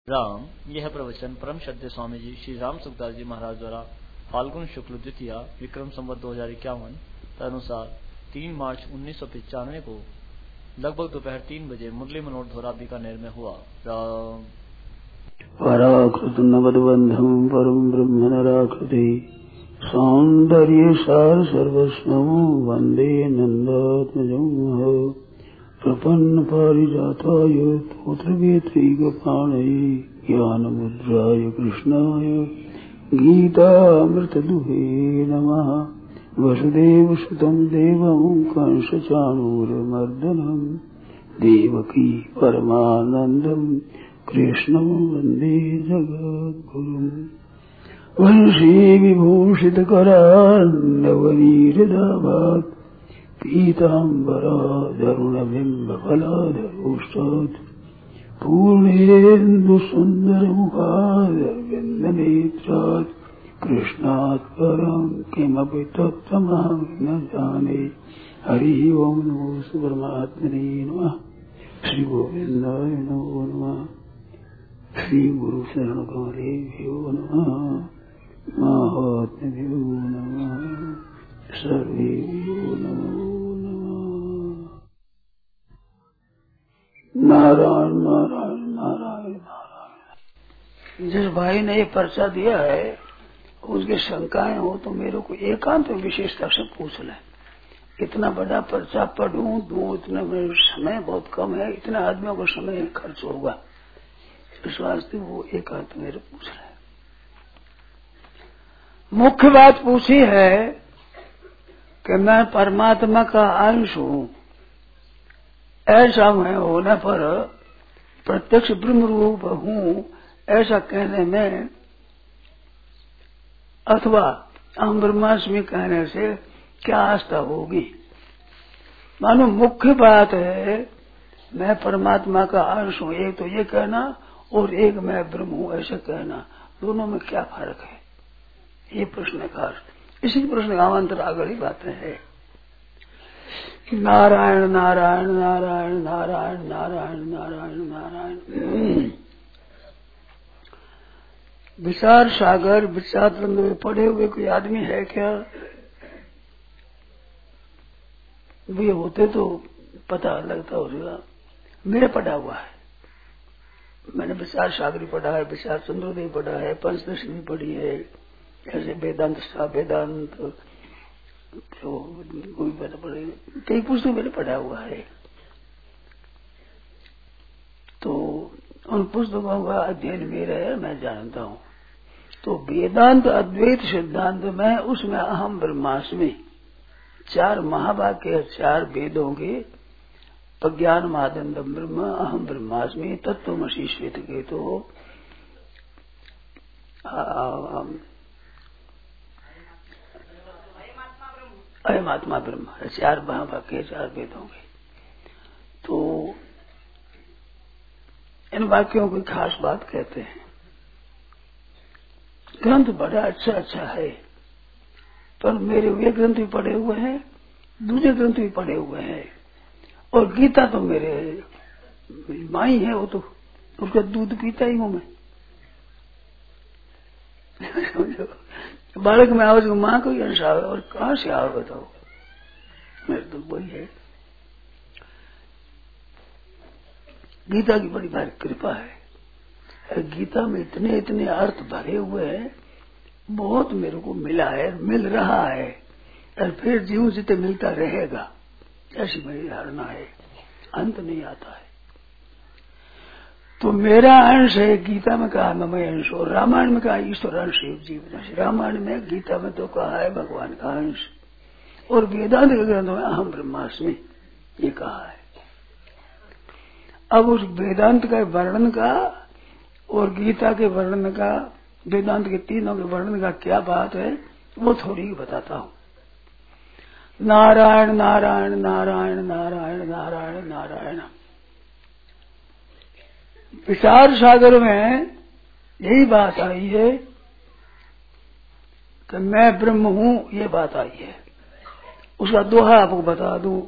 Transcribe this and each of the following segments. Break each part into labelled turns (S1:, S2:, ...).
S1: राम। यह प्रवचन परम श्रद्धेय स्वामी जी श्री राम सुखदास जी महाराज द्वारा फाल्गुन शुक्ल द्वितीया विक्रम संवत 2051 तदनुसार 3 मार्च 1995 को लगभग दोपहर 3 बजे मुरली मनोहर धोरा बीकानेर में हुआ। राम।
S2: पराकृत नवदबंधम परम ब्रह्म नराकृति सौंदर्य सार सर्वस्वं वंदे नंदात्मजं प्रपन्न पारिजाताय तोत्रवेत्रैकपाणये ज्ञानमुद्राय कृष्णाय गीतामृतदुहे नमः। वसुदेवसुतं देवं कंसचाणूरमर्दनं देवकी परमानन्दं कृष्णं वन्दे जगद्गुरुम्। वंशी विभूषितकरान्नवनीरदाभात् पीताम्बरादरुणबिम्बफलाधरोष्टात् पूर्णेन्दुसुन्दरमुखादरविन्दनेत्रात् कृष्णात् परं किमपि तत्त्वमहं न जाने। हरिः ओं नमो परमात्मने नमः। श्री गोविन्दाय नमो नमः। श्री गुरु शरण कमलेभ्यो नमः। महात्म्यो नमः। सर्वेभ्यो नमो नमः। नारायण नारायण नारायण नारायण। जिस भाई ने ये पर्चा दिया है उसकी शंकाएं हो तो मेरे को एकांत विशेषता से पूछ लें। इतना बड़ा पर्चा पढ़ूं दूं, इतना समय बहुत कम है, इतना आदमियों को समय खर्च होगा, इस वास्ते वो एकांत मेरे पूछ रहे। मुख्य बात पूछी है कि मैं परमात्मा का अंश हूं, ऐसा मैं होने पर प्रत्यक्ष ब्रह्म रूप हूं ऐसा कहने में अथवा अहम ब्रह्मास्मि कहने से क्या आस्था होगी। मानो मुख्य बात है मैं परमात्मा का अंश हूं, एक तो ये कहना और एक मैं ब्रह्म हूं ऐसा कहना, दोनों में क्या फर्क है, ये प्रश्न का इसी प्रश्न का अवान्तर आगे ही बातें है। नारायण नारायण नारायण नारायण नारायण नारायण नारायण। विचार सागर विचार रंग में पढ़े हुए कोई आदमी है क्या? वे होते तो पता लगता होगा। मेरे पढ़ा हुआ है, मैंने विचार सागरी पढ़ा है, विचार चंद्रोदय पढ़ा है, पंचदशी भी पढ़ी है, ऐसे वेदांत वेदांत जो कोई पता पड़े, कई पुस्तक मैंने पढ़ा हुआ है। तो उन पुस्तकों का अध्ययन मेरा है, मैं जानता हूँ। तो वेदांत अद्वैत सिद्धांत में उसमें अहम ब्रह्मास्मि 4 महावाक्य 4 वेदों के प्रज्ञान मादंडम ब्रह्म अहम ब्रह्मास्मि तत्वमसि श्वेत के तो अयम आत्मा ब्रह्म 4 महावाक्य 4 वेदों के। तो इन वाक्यों की खास बात कहते हैं। ग्रंथ बड़ा अच्छा अच्छा है, पर मेरे वे ग्रंथ भी पढ़े हुए हैं, दूसरे ग्रंथ भी पढ़े हुए हैं, और गीता तो मेरे माई है, वो तो उसका दूध पीता ही हूं मैं। बालक में आओ जो माँ को ही अंश आवे, और कहाँ से आओ बताओ, मेरे तो वही है। गीता की बड़ी भारी कृपा है। गीता में इतने इतने अर्थ भरे हुए हैं, बहुत मेरे को मिला है, मिल रहा है, और फिर जीवन जिते मिलता रहेगा ऐसी मेरी धारणा है, अंत नहीं आता है। तो मेरा अंश है, गीता में कहा ममय अंश, और रामायण में कहा ईश्वर अंश जीवन अंश। रामायण में गीता में तो कहा है भगवान का अंश, और वेदांत के ग्रंथों में अहम ब्रह्मास्मि ये कहा है। अब उस वेदांत का वर्णन का और गीता के वर्णन का, वेदांत के तीनों के वर्णन का क्या बात है वो थोड़ी ही बताता हूं। नारायण नारायण नारायण नारायण नारायण नारायण। विचार सागर में यही बात आई है कि मैं ब्रह्म हूं, ये बात आई है। उसका दोहा आपको बता दूं,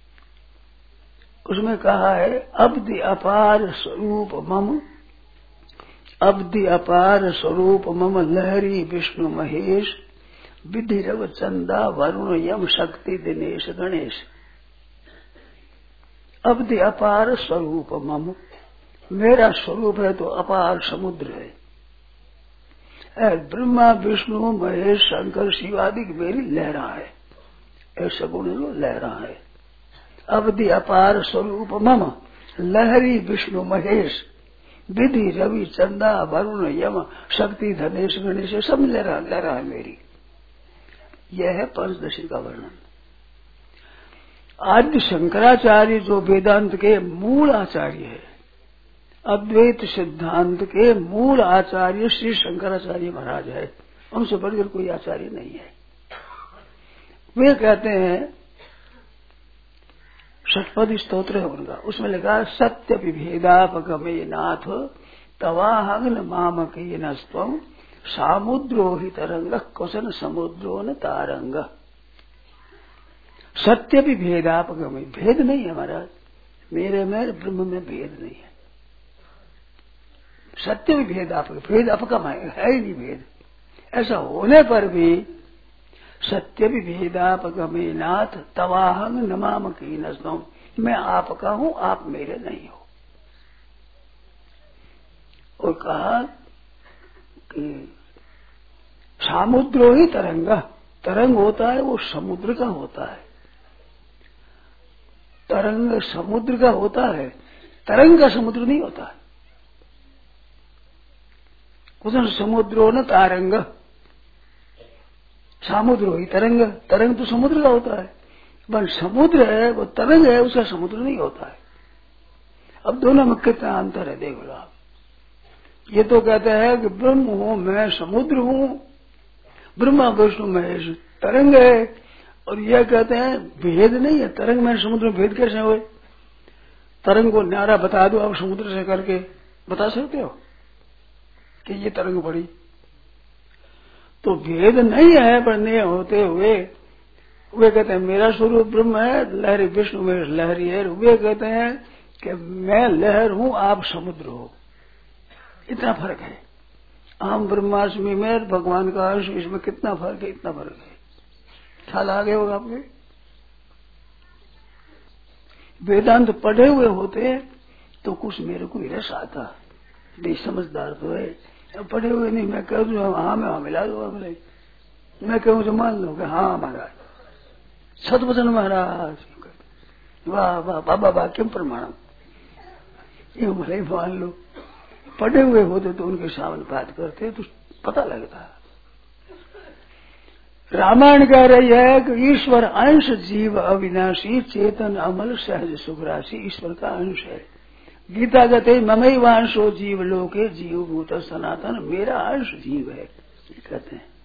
S2: उसमें कहा है अब्धि अपार स्वरूप मम अवधि अपार स्वरूप मम लहरी विष्णु महेश विधि रव चंदा वरुण यम शक्ति दिनेश गणेश। अवधि अपार स्वरूप मम, मेरा स्वरूप है तो अपार समुद्र है। ब्रह्मा विष्णु महेश शंकर शिवादि मेरी लहरा है, ऐसा गुण जो लहरा है। अवधि अपार स्वरूप मम लहरी विष्णु महेश विधि रवि चंदा वरुण यम शक्ति धनेश गणेश, सब लहरा है मेरी। यह है पंचदशी का वर्णन। आद्य शंकराचार्य जो वेदांत के मूल आचार्य है, अद्वैत सिद्धांत के मूल आचार्य श्री शंकराचार्य महाराज है, उनसे बढ़कर कोई आचार्य नहीं है। वे कहते हैं, षटपदी स्तोत्र है उनका, उसमें लिखा सत्य विभेदापगमे नाथ तवाहंग मामकीन स्वम सामुद्रो ही तरंग क्वचन समुद्रो न तारंग। सत्य विभेदापगमे, भेद नहीं है महाराज, मेरे में ब्रह्म में भेद नहीं है। सत्य विभेद भेद अपगम है ही नहीं भेद। ऐसा होने पर भी सत्य विभेदापगमे नाथ तवाहंग नमाम की नजनों, मैं आपका हूं, आप मेरे नहीं हो। और कहा कि सामुद्रो ही तरंग, तरंग होता है वो समुद्र का होता है, तरंग समुद्र का होता है, तरंग का समुद्र नहीं होता है। कुछ समुद्रो न तारंग, समुद्र ही तरंग, तरंग तो समुद्र का होता है, पर समुद्र है वो तरंग है, उसका समुद्र नहीं होता है। अब दोनों में कितना अंतर है देख लो आप। ये तो कहते हैं कि ब्रह्म हूं मैं, समुद्र हूं, ब्रह्मा विष्णु महेश तरंग है, और यह कहते हैं भेद नहीं है, तरंग में समुद्र में भेद कैसे हुए? तरंग को न्यारा बता दो आप समुद्र से करके, बता सकते हो कि ये तरंग पड़ी? तो भेद नहीं है, पर नहीं होते हुए वे कहते हैं मेरा स्वरूप ब्रह्म है, लहरी विष्णु में लहरी है, वे कहते हैं कि मैं लहर हूं, आप समुद्र हो। इतना फर्क है। आम ब्रह्माष्टमी में भगवान का अंश, इसमें कितना फर्क है, इतना फर्क है। ख्याल आ गया होगा आपके? वेदांत पढ़े हुए होते तो कुछ मेरे को रस आता, भी समझदार तो है। पढ़े हुए नहीं, मैं कह दूं हाँ मैं मिला दूंगा, बोले मैं कहूँ तो मान लो कि हाँ महाराज सतवचन महाराज, वाह वाह बाबा वाह क्यों प्रमाणम, ये भले मान लो। पढ़े हुए होते तो उनके सामने बात करते तो पता लगता। रामायण कह रही है कि ईश्वर अंश जीव अविनाशी चेतन अमल सहज सुखराशि, ईश्वर का अंश है। गीता कहते ममई वांशो जीव लोके जीव भूत सनातन, मेरा अंश जीव है कहते हैं।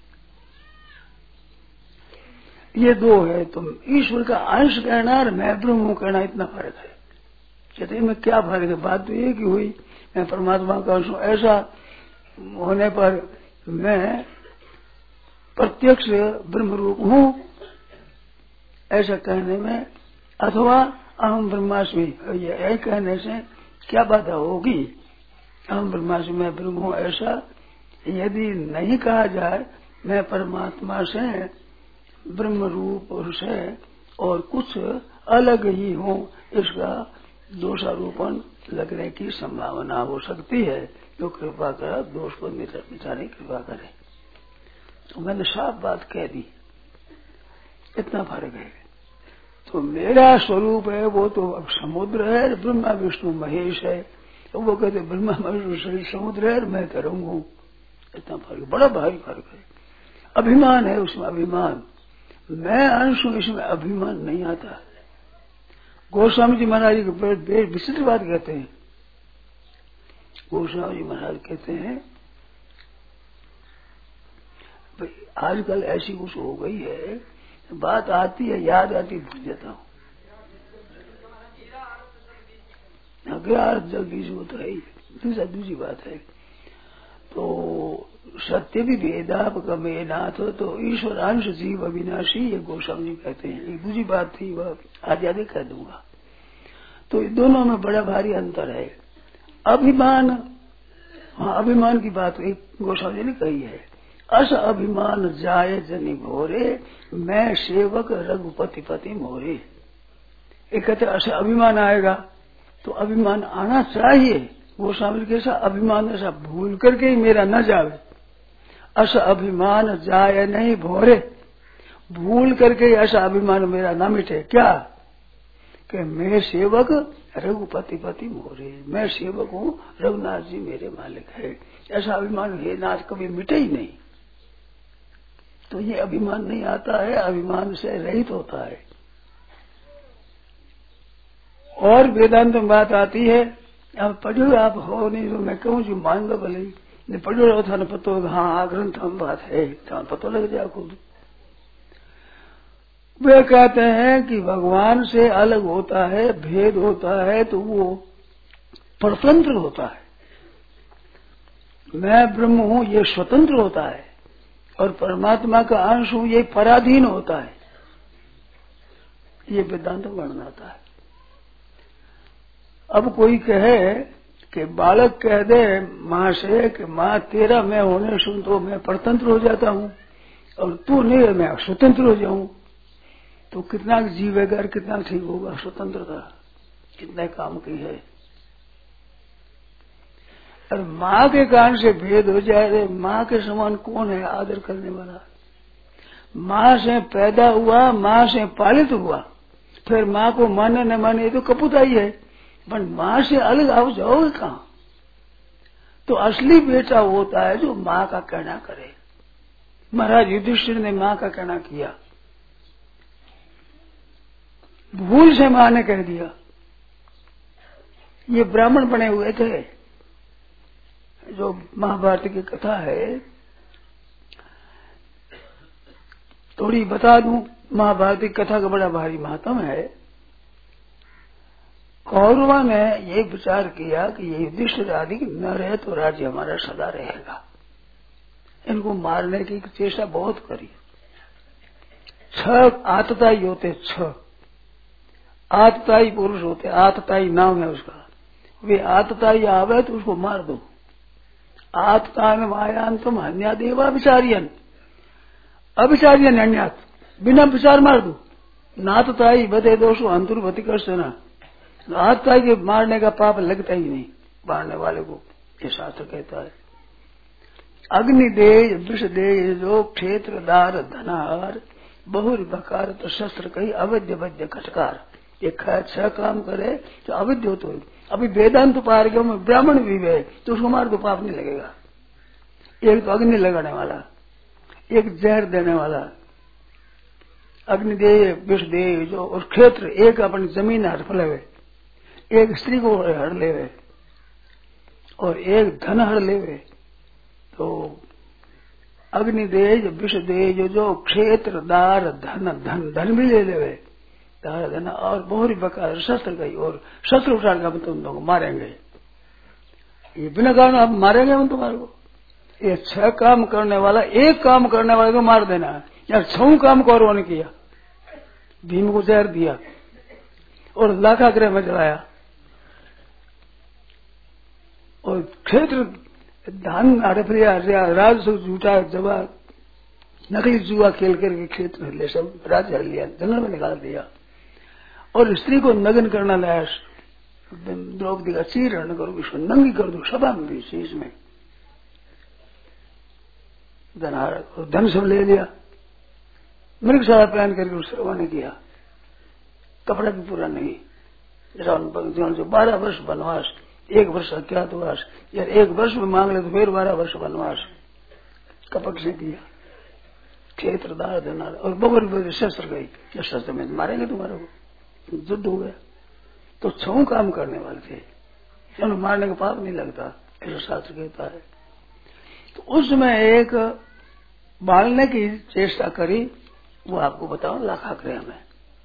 S2: ये दो है, तुम ईश्वर का अंश कहना और मैं ब्रह्म हूं कहना, इतना फर्क है। कहते में क्या फर्क है? बात तो एक ही हुई, मैं परमात्मा का अंश हूं, ऐसा होने पर मैं प्रत्यक्ष ब्रह्म रूप हूं ऐसा कहने में, अथवा अहम ब्रह्मास्मि यही कहने से क्या बाधा होगी? अहम ब्रह्मास्मि मैं ब्रह्म हूं ऐसा यदि नहीं कहा जाए, मैं परमात्मा से ब्रह्म रूप पुरुष है और कुछ अलग ही हूं, इसका दोषारोपण लगने की संभावना हो सकती है। जो कृपा कर दोष को मिटाने की कृपा करे। तो मैंने साफ बात कह दी, इतना फर्क है। तो मेरा स्वरूप है वो तो अब समुद्र है, ब्रह्मा विष्णु महेश है, तो वो कहते ब्रह्मा विष्णु समुद्र है, मैं तरंग हूं। इतना फर्क, बड़ा भारी फर्क है। अभिमान है उसमें, अभिमान, मैं अंश हूं, इसमें अभिमान नहीं आता। गोस्वामी जी महाराज जी विचित्र बात कहते हैं। गोस्वामी जी महाराज कहते हैं आजकल ऐसी कुछ हो गई है, बात आती है याद आती भूल जाता हूं। अग्रह जल्दी से होता है, दूसरी बात है। तो सत्य भी भेदापगमे नाथ, तो ईश्वर अंश जीव अविनाशी, ये गोस्वामी जी कहते हैं। एक दूसरी बात थी वह आज याद कह दूंगा। तो दोनों में बड़ा भारी अंतर है। अभिमान वहाँ अभिमान की बात गोस्वामी जी ने कही है। अस अभिमान जाए जनि भोरे, मैं सेवक रघुपति पति मोरे। एक कहते अस अभिमान आएगा तो अभिमान आना चाहिए। गोस्वामी के साथ अभिमान ऐसा भूल करके ही मेरा न जावे। अस अभिमान जाए नहीं भोरे, भूल करके ऐसा अभिमान मेरा न मिटे। क्या कि मैं सेवक रघुपति पति मोरे, मैं सेवक हूँ, रघुनाथ जी मेरे मालिक है। ऐसा अभिमान हे नाथ कभी मिटे ही नहीं। तो ये अभिमान नहीं आता है, अभिमान से रहित होता है। और वेदांत में बात आती है, अब पढ़ो आप हो नहीं तो मैं कहूँ जो मान लो भले ही पढ़ो रहो था न पतो। हाँ ग्रंथ हम बात है तो पतो लग जाए खुद। वे कहते हैं कि भगवान से अलग होता है, भेद होता है तो वो परतंत्र होता है। मैं ब्रह्म हूँ ये स्वतंत्र होता है और परमात्मा का अंश हूँ ये पराधीन होता है। ये वेदांत वर्णन आता है। अब कोई कहे कि बालक कह दे माँ से कि माँ तेरा मैं होने सुन तो मैं परतंत्र हो जाता हूँ और तू नहीं मैं स्वतंत्र हो जाऊं, तो कितना जीवेगा, कितना ठीक होगा। स्वतंत्रता कितने काम की है। और माँ के कारण से भेद हो जाए, माँ के समान कौन है आदर करने वाला। माँ से पैदा हुआ, माँ से पालित हुआ, फिर माँ को माने न माने ये तो कपूताई है। पर माँ से अलग आप जाओगे कहाँ। तो असली बेटा होता है जो माँ का कहना करे। महाराज युधिष्ठिर ने माँ का कहना किया, भूल से माँ ने कह दिया। ये ब्राह्मण बने हुए थे। जो महाभारत की कथा है थोड़ी बता दूं। महाभारत की कथा का बड़ा भारी महत्व है। कौरवों ने ये विचार किया कि ये युधिष्ठिर आदि न रहे तो राज्य हमारा सदा रहेगा। इनको मारने की चेष्टा बहुत करी। 6 आतताई होते, 6 आतताई पुरुष होते, आतताई नाम है उसका। वे आतताई आवे तो उसको मार दो। आततान मायान तुम हन्या देवा विचारियन, अविचारियन हन्यात, बिना विचार मार दो। नातताई बदे दोषो अंतर्वती कर सेना। आतताई के मारने का पाप लगता ही नहीं मारने वाले को, ये शास्त्र कहता है। अग्निदेय विषदेय जो क्षेत्रदार धनार, बहुर बकार तो शस्त्र कही अवैध वैद्य खटकार। ये 6 काम करे तो अवैध हो। तो अभी वेदांत पार्गों में ब्राह्मण भी है तो उसको मार दो, पाप नहीं लगेगा। एक तो अग्नि लगाने वाला, एक जहर देने वाला, अग्निदेय विषदेय जो, और क्षेत्र एक अपनी जमीन हड़प लेवे, एक स्त्री को हड़ लेवे और एक धन हड़ लेवे। तो अग्निदेय विषदेय जो क्षेत्रदार धन भी ले लेवे, धन और बहुरी बकार शस्त्र गई, और शस्त्र उठा कर तुम लोग मारेंगे। ये बिना कारण आप मारेंगे हम तुम्हारे को। ये 6 काम करने वाला एक काम करने वाले को मार देना है। यार 6 काम कौरवों ने किया। भीम को जहर दिया और लाखाग्रह में जलाया और क्षेत्र धन हड़प लिया, राजस्व झूठा जवाब नकली जुआ खेल करके क्षेत्र ले सब राज्य हड़ लिया, जंगल में निकाल दिया। और स्त्री को नग्न करना लाया, द्रौपदी का चीरण करो, इसको नंगी कर दो सभा में भी शीश में। धन सब ले लिया, मृग सारा पहन करके उस रवाना किया। कपड़ा भी पूरा नहीं। जो 12 वर्ष वनवास, 1 वर्ष अज्ञातवास, यार 1 वर्ष में मांग ले तो फिर 12 वर्ष वनवास कपट से किया। क्षेत्रदार धनार और बबर शस्त्र गई, या शस्त्र में मारेंगे तुम्हारे को, युद्ध हो गया। तो 6 काम करने वाले थे, चलो मारने का पाप नहीं लगता, ऐसा शास्त्र कहता है। तो उसमें एक बालने की चेष्टा करी, वो आपको बताऊं लाखाग्रह में।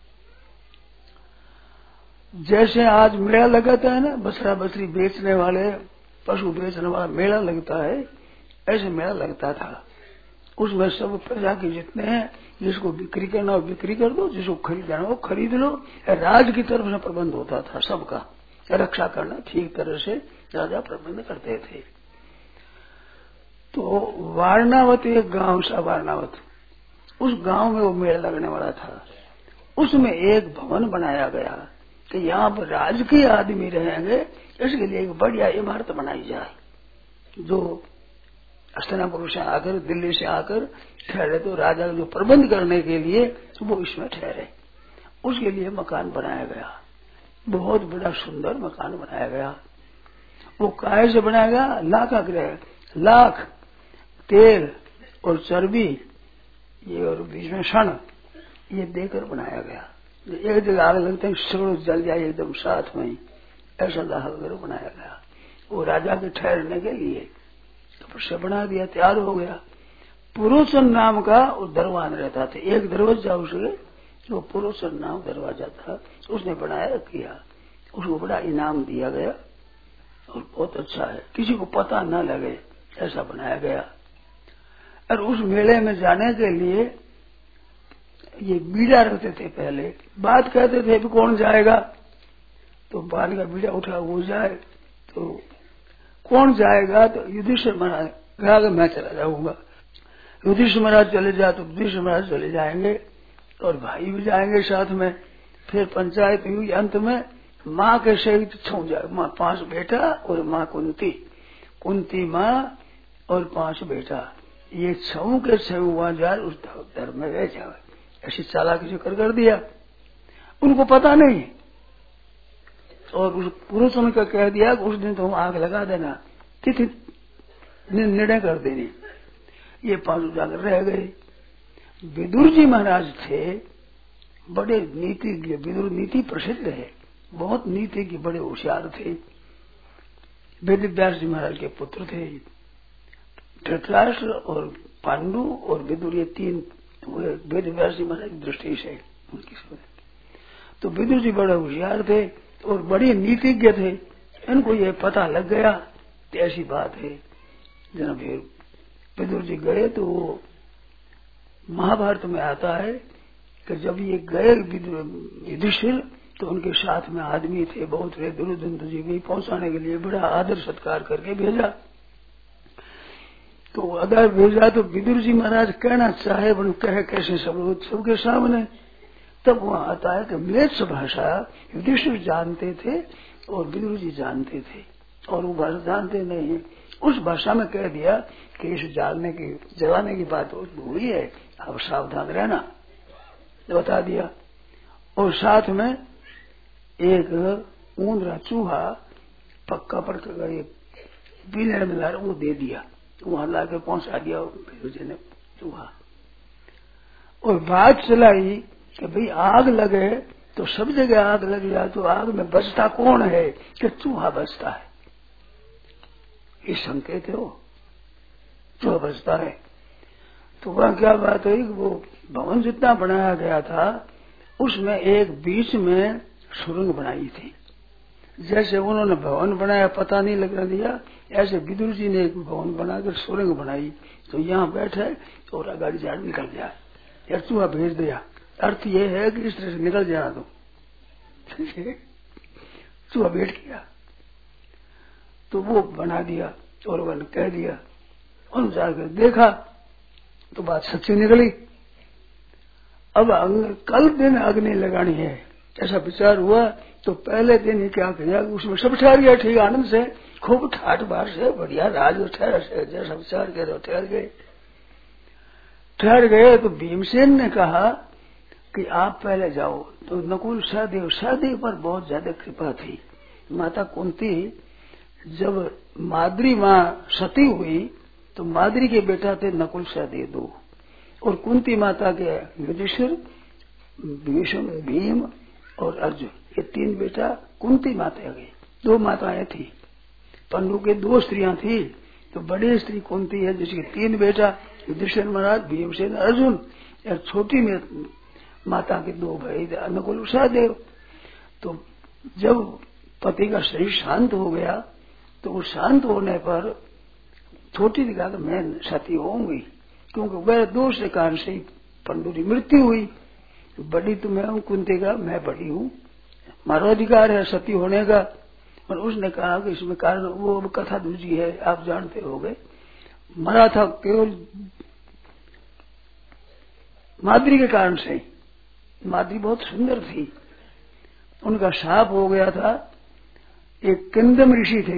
S2: जैसे आज मेला लगाता है ना, बछड़ा बछड़ी बेचने वाले, पशु बेचने वाला मेला लगता है, ऐसे मेला लगता था। उसमें सब प्रजा के जितने हैं, जिसको बिक्री करना हो बिक्री कर दो, जिसको खरीदना हो खरीद लो। राज की तरफ से प्रबंध होता था सबका, रक्षा करना ठीक तरह से राजा प्रबंध करते थे। तो वारणावत एक गांव सा वारणावत, उस गांव में वो मेला लगने वाला था। उसमें एक भवन बनाया गया कि यहाँ पर राजकीय आदमी रहेंगे, इसके लिए एक बढ़िया इमारत बनाई जाए। जो हस्तिनापुर से आकर, दिल्ली से आकर ठहरे तो राजा जो प्रबंध करने के लिए वो इसमें ठहरे, उसके लिए मकान बनाया गया। बहुत बड़ा सुंदर मकान बनाया गया। वो काहे से बनाया गया? लाखाग्रह, लाख तेल और चर्बी ये और बीच में क्षण ये देकर बनाया गया। एक जगह आग लगते हैं सगड़ों जल जाए एकदम साथ में ही, ऐसा लाखाग्रह बनाया गया। वो राजा के ठहरने के लिए तपस्या बना दिया, तैयार हो गया। पुरोचन नाम का वो दरवान रहता था, एक दरवाजा उसके, जो पुरोचन नाम दरवाजा था, उसने बनाया किया। उसको बड़ा इनाम दिया गया और बहुत अच्छा है, किसी को पता न लगे ऐसा बनाया गया। और उस मेले में जाने के लिए ये बीड़ा रखते थे। पहले बात कहते थे भी कौन जाएगा, तो बाल का बीड़ा उठा वो जाए, तो कौन जाएगा? तो युधिष्ठिर महाराज कहा कि मैं चला जाऊंगा। युधिष्ठिर महाराज चले जाए तो युधिष्ठिर महाराज चले जाएंगे और भाई भी जाएंगे साथ में। फिर पंचायत हुई, अंत में माँ के सहित छू जाए, माँ 5 बेटा और माँ कुंती, कुंती माँ और 5 बेटा, ये 6 के 6 वहां जाए उस धर्म में रह जाए। ऐसी चालाकी से कर दिया, उनको पता नहीं। और उस पुरुषों ने कह दिया कि उस दिन तो आग लगा देना, तिथि निर्णय कर देनी। ये 5 उजागर रह गए। विदुर जी महाराज थे, बड़े नीतिज्ञ, विदुर नीति प्रसिद्ध है, बहुत नीति के बड़े होशियार थे। वेद व्यास जी महाराज के पुत्र थे। धृतराष्ट्र और पांडु और विदुर, ये 3 वेद व्यास जी महाराज की दृष्टि से उनकी समझ। तो विदुर जी बड़े होशियार थे और बड़े नीतिज्ञ थे। इनको ये पता लग गया तो ऐसी बात है। जब फिर विदुर जी गए तो वो महाभारत में आता है कि जब ये गए युधिष्ठिर तो उनके साथ में आदमी थे बहुत, रे दुर्योधन जी भी पहुंचाने के लिए बड़ा आदर सत्कार करके भेजा। तो अगर भेजा तो विदुर जी महाराज कहना चाहे बन कहे कैसे सबके सामने। तब वहां आता है कि म्लेच्छ भाषा युधिष्ठिर जानते थे और विदुर जी जानते थे, और वो भाषा जानते नहीं। उस भाषा में कह दिया कि इस जलाने की बात हुई है, आप सावधान रहना, बता दिया। और साथ में एक ऊंदरा चूहा पक्का पर पीले में ला वो दे दिया, वहां लाकर पहुंचा दिया विदुर जी ने चूहा। और बात चलाई कि भाई आग लगे तो सब जगह आग लग जाए तो आग में बचता कौन है? कि चूहा बचता है। ये संकेत है, वो चूहा बचता है। तो वह क्या बात हुई, वो भवन जितना बनाया गया था उसमें एक बीच में सुरंग बनाई थी। जैसे उन्होंने भवन बनाया पता नहीं लगने दिया, ऐसे विदुर जी ने एक भवन बनाकर सुरंग बनाई। तो यहाँ बैठे और अगाड़ी झाड़ निकल जाए, यार चूहा भेज दिया। अर्थ ये है कि इस तरह से निकल जाना तो चूहा बैठ गया। तो वो बना दिया और उन्होंने कह दिया, उन जाकर देखा तो बात सच्ची निकली। अब कल दिन अग्नि लगानी है ऐसा विचार हुआ। तो पहले दिन ही क्या किया, उसमें सब ठहर गया ठीक आनंद से, खूब ठाट बार से बढ़िया राज ठहर से जैसा विचार किया तो ठहर गए। तो भीमसेन ने कहा कि आप पहले जाओ। तो नकुल सहदेव पर बहुत ज्यादा कृपा थी। माता कुंती जब माद्री माँ सती हुई तो माद्री के बेटा थे नकुल सहदेव 2, और कुंती माता के युधिष्ठिर, भीष्म, भीम और अर्जुन, ये 3 बेटा कुंती माता गए। 2 माताएं थी, पंडु के 2 स्त्रियां थी। तो बड़ी स्त्री कुंती है जिसके 3 बेटा युधिष्ठिर महाराज, भीमसेन, अर्जुन, और छोटी में माता के 2 भाई नकुल सहदेव। तो जब पति का शरीर शांत हो गया तो वो शांत होने पर छोटी ने कहा कि मैं सती होंगी, क्योंकि वह दोष के कारण से पंडु की मृत्यु हुई। बड़ी तो मैं हूँ, कुंती का मैं बड़ी हूँ, हमारा अधिकार है सती होने का। और उसने कहा कि इसमें कारण वो कथा दूसरी है, आप जानते हो गए। मरा था केवल माद्री के कारण से। माद्री बहुत सुंदर थी, उनका शाप हो गया था। एक किंदम ऋषि थे,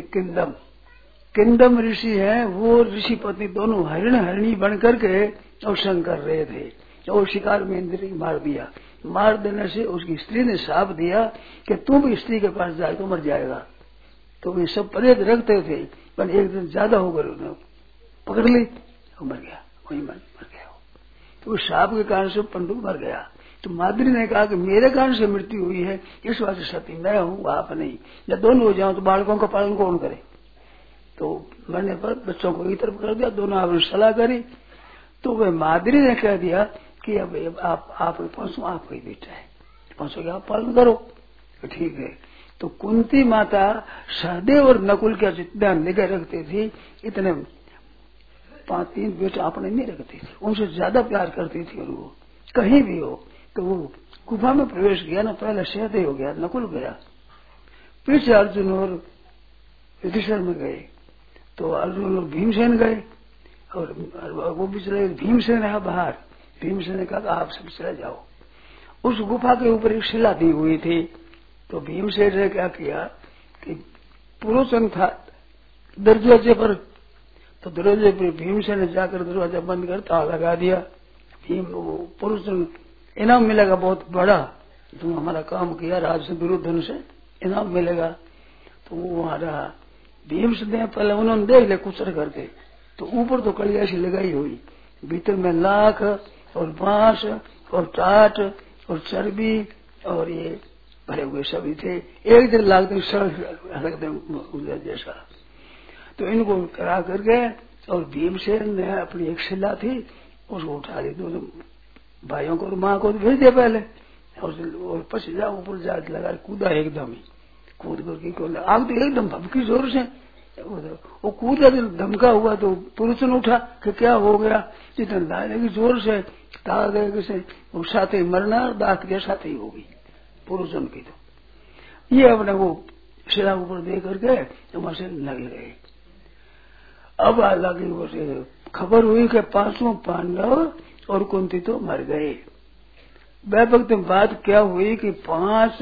S2: किंदम ऋषि है, वो ऋषि पत्नी दोनों हरिण हरिणी बन करके और संग कर रहे थे, और शिकार में इंद्र मार दिया। मार देने से उसकी स्त्री ने शाप दिया कि तू भी स्त्री के पास जाए तो मर जाएगा। तो वे सब परहेज रखते थे, पर एक दिन ज्यादा होकर उन्हें पकड़ ली और मर गया, वही मर गया। तो शाप के कारण से पंडु मर गया। तो माद्री ने कहा कि मेरे कारण से मृत्यु हुई है, इस वजह से सती मैं हूँ, आप नहीं। जब दोनों हो जाओ तो बालकों का पालन कौन करे। तो मरने पर बच्चों को एक तरफ कर दिया, दोनों आपने सलाह करी। तो वे माद्री ने कह दिया कि अब आप पहुंचो, आपका ही बेटा है, पहुंचो के आप पालन करो। तो ठीक है। तो कुंती माता सहदेव और नकुल का जितना निगाह रखती थी, इतने 5-3 बेटा अपने नहीं रखती थी, उनसे ज्यादा प्यार करती थी। और वो कहीं भी हो तो वो गुफा में प्रवेश किया ना, पहले सहदेव हो गया, नकुल गया, पीछे अर्जुन और युधिष्ठिर में गए। तो अर्जुन और भीमसेन गए, और वो भी चले। भीमसेन है बाहर, भीमसेन ने कहा आप सब चले जाओ। उस गुफा के ऊपर एक शिला दी हुई थी। तो भीमसेन ने क्या किया कि पुरुषन था दरवाजे पर, तो दरवाजे पर भीमसेन ने जाकर दरवाजा बंद कर ताला लगा दिया। भीम पुरुषन इनाम मिलेगा बहुत बड़ा, तुम हमारा काम किया, राज से दुर्योधन से इनाम मिलेगा। तो वो वहां रहा। भीमसेन ने पहले उन्होंने देख लिया कुचर करके, तो ऊपर तो कड़ी ऐसी लगाई हुई, भीतर में लाख और बांस और टाट और चर्बी और ये भरे हुए सभी थे। एक दिन लागते सड़क जैसा। तो इनको करा करके, और भीमसेन ने अपनी एक शिला थी उसको उठा ली, दोनों भाइयों को और माँ को भेज दिया पहले, और पसी जा ऊपर जा लगा, कूदा एकदम ही, कूद करके आग तो एकदम भपकी जोर से। वो कूदा धमका हुआ तो पुरुषन उठा कि क्या हो गया, जितना लाने जोर से कहा गया से वो साथ ही मरना, दांत के साथ ही होगी पुरुषन की। तो ये अपने वो शिला ऊपर दे करके वहां से लगे रहे। अब लगी वो खबर हुई कि 5 पांडव और कुंती तो मर गए। वह वक्त बात क्या हुई कि 5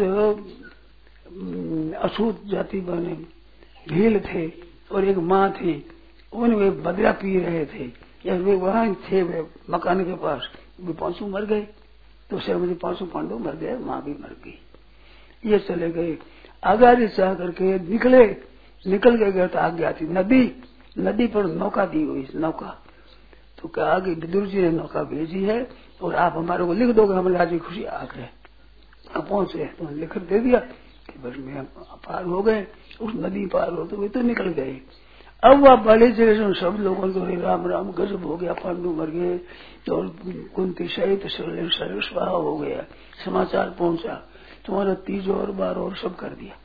S2: अछूत जाति बने भील थे और एक माँ थी, वे बदला पी रहे थे, या वे वहां थे, वे मकान के पास, वे 5 मर गए। तो उससे मुझे 5 पांडव मर गए, माँ भी मर गई। ये चले गए आगारी चाह करके निकल के गए तो आगे आती नदी पर नौका दी हुई, नौका। तो क्या आगे विदुर जी ने नौका भेजी है और आप हमारे को लिख दोगे, हम राजी खुशी आ गए, अब पहुंचे। तो लिख दे दिया कि बस मैं पार हो गए, उस नदी पार हो तो वे तो निकल गए। अब वह बड़े जगह सब लोगों को राम राम गजब हो गया, पांडु मर गए और कुंती सहित सर्वस्वाहा हो गया। समाचार पहुंचा, तुम्हारा 3 और 12 और सब कर दिया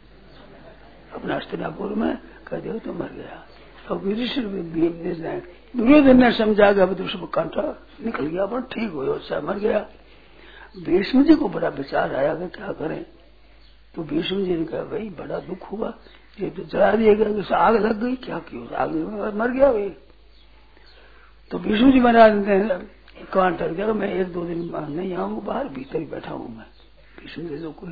S2: अपना हस्तिनापुर में, कह दो तो मर गया। अब दुर्योधन ने समझा गया, तो सब कांटा निकल गया, पर ठीक हो अच्छा मर गया। भीष्म जी को बड़ा विचार आया कि क्या करें। तो भीष्म जी ने कहा भाई बड़ा दुख हुआ, ये तो जला दिया गया, आग लग गई, क्या क्यों आग मर गया भाई। तो भीष्म जी महाराज ने कान कर दिया, मैं 1-2 दिन नहीं आऊंगा, बाहर भीतर ही बैठा हूं मैं। भीष्म जी लोग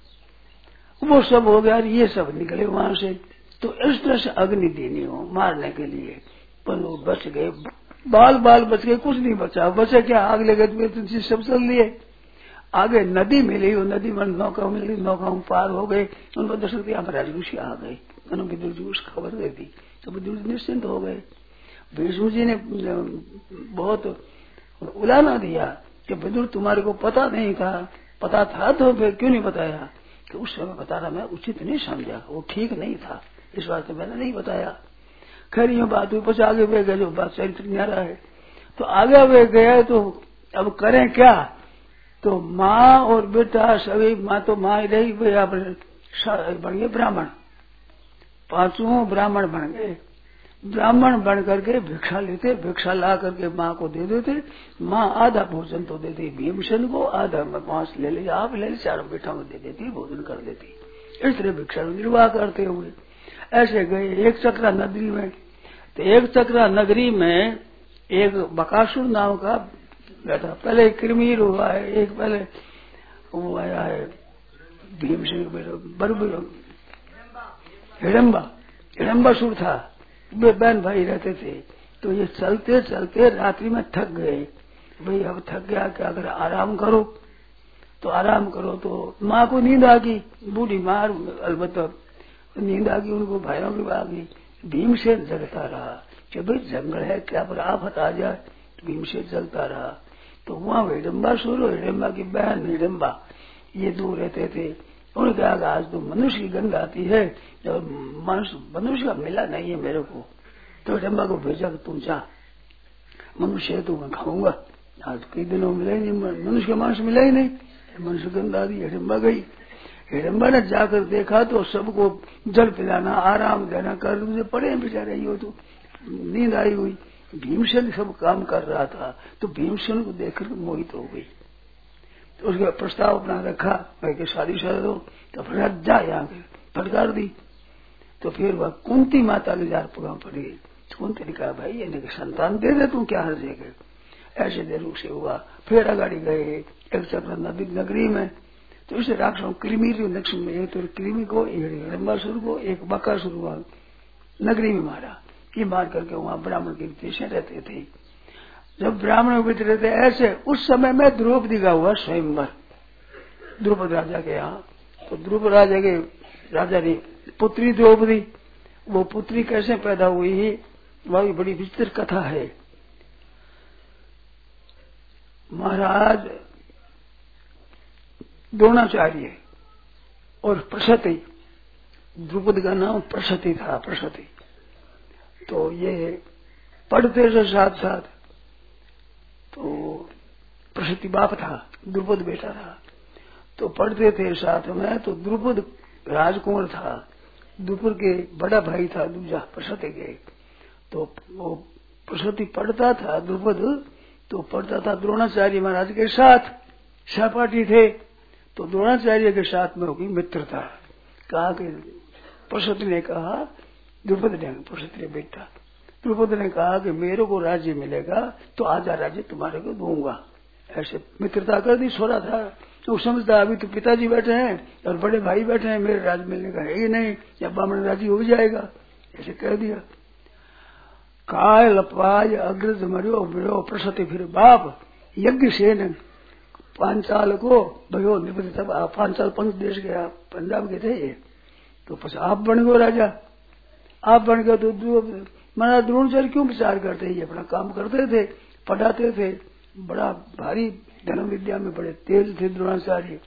S2: वो सब हो गया, ये सब निकले वहां से। तो इस तरह से अग्नि देनी हो मारने के लिए, पर लोग बच गए, बाल बच गए, कुछ नहीं बचा। बचे क्या, आग लगे तो सब चल लिए। आगे नदी मिली, वो नदी में नौका मिली, नौका पार हो गए। उनको दर्शन किया, महाराज ऋषि आ गए, उन्होंने विदुर जी को खबर दे दी, तो विदुर जी निश्चिंत हो गए। भीष्म जी ने बहुत उलाना दिया कि विदुर तुम्हारे को पता नहीं था, पता था तो फिर क्यों नहीं बताया, कि उस समय बताना मैं उचित नहीं समझा, वो ठीक नहीं था, इस बात से मैंने नहीं बताया। खैर ये बात हुई, पछ आगे वे गए, जो बात चरित्र न्यारा है। तो आगे वे गए, तो अब करें क्या। तो माँ और बेटा सभी, माँ तो माँ ही रही, वे बन गए ब्राह्मण, 5 ब्राह्मण बन गए। ब्राह्मण बन करके भिक्षा लेते, भिक्षा ला करके माँ को दे देते। माँ आधा भोजन तो देती भीमसेन को, आधा में 5 ले ली, आप ले ली, 4 बेटा में दे देती, भोजन कर देती। इस तरह भिक्षा निर्वाह करते हुए ऐसे गए। एक चक्रा नदी में तो एक चक्रा नगरी में एक बकासुर नाम का बैठा। पहले किरमीर हुआ है, एक पहले वो आया है भीमसेन हिडम्बासुर था। वे बहन भाई रहते थे। तो ये चलते चलते रात्रि में थक गए। भाई अब थक गया, क्या करे, आराम करो। तो आराम करो तो माँ को नींद आ गई, बूढ़ी माँ अलबत्ता नींद आ गई उनको, भाइयों की आ गई। भीमसेन जगता रहा कि भाई जंगल है, क्या पर आफत आ जाए। तो भीमसेन जगता रहा। तो वहाँ हिडम्बासुर और हिडम्बा की बहन हिडम्बा ये दो रहते थे। उन्होंने कहा आज तो मनुष्य की गंध आती है, जब मनुष्य का मिला नहीं है मेरे को। तो हिडम्बा को भेजा कि तुम जा, मनुष्य है तो मैं खाऊंगा। आज कई दिनों मिला ही नहीं, मनुष्य का मांस मिला ही नहीं, मनुष्य गंध आ रही। हिडम्बा गई। हिडम्बा ने जाकर देखा तो सबको जल पिलाना, आराम देना, कर मुझे पड़े बेचारे, ये तो नींद आई हुई। भीमसेन सब काम कर रहा था। तो भीमसेन को देखकर मोहित हो गई। तो उसका प्रस्ताव अपना रखा, भाई के शादी दो। तो फिर जा यहाँ के फटकार दी। तो फिर वह कुंती माता के जार पगा पड़ी। कुंती ने कहा भाई इन्हें संतान दे दे, तुम क्या हर्ज है। ऐसे देर से हुआ। फिर अगाड़ी गए एक चक्र नगरी में। तो इसे राक्षसों कृमि दक्षिण में, एक तो कृमि को, एक हिडम्बासुर को, एक बकासुर को नगरी में मारा। ये मार करके वहां ब्राह्मण के पीछे रहते थे। जब ब्राह्मण के रहते ऐसे उस समय में द्रौपदी का हुआ स्वयंवर द्रुपद राजा के यहाँ। तो द्रुपद राजा के राजा ने पुत्री द्रौपदी, वो पुत्री कैसे पैदा हुई वह बड़ी विचित्र कथा है। महाराज द्रोणाचार्य और प्रसति, द्रुपद का नाम प्रसति था, प्रसति। तो ये पढ़ते थे साथ साथ। तो प्रसति बाप था, द्रुपद बेटा था। तो पढ़ते थे साथ में। तो द्रुपद राजकुमार था, द्रुपद के बड़ा भाई था दूजा प्रसति के। तो वो प्रसति पढ़ता था द्रुपद, तो पढ़ता था द्रोणाचार्य महाराज के साथ, सहपाठी थे। तो द्रोणाचार्य के साथ में होगी मित्रता। कहा कि प्रसति ने कहा, द्रुपद ने, प्रसति ने बेटा, द्रुपद ने कहा कि मेरे को राज्य मिलेगा तो आजा राज्य तुम्हारे को दूंगा। ऐसे मित्रता कर दी। छोरा था तो समझता अभी तो पिताजी बैठे हैं और बड़े भाई बैठे हैं, मेरे राज्य मिलने का है ही नहीं, या ब्राह्मण राज्य हो जाएगा, ऐसे कह दिया। काय लपाज अग्रज मरियो मरियो प्रसति फिर बाप यज्ञ सेन पांचाल को भयो निपति। तब पांचाल पंच देश के पंजाब के थे ये। तो बस आप बन गए राजा, आप बन गए। तो महाराज द्रोणाचार्य क्यों विचार करते, ये अपना काम करते थे, पढ़ाते थे, बड़ा भारी धर्म विद्या में बड़े तेज थे द्रोणाचार्य।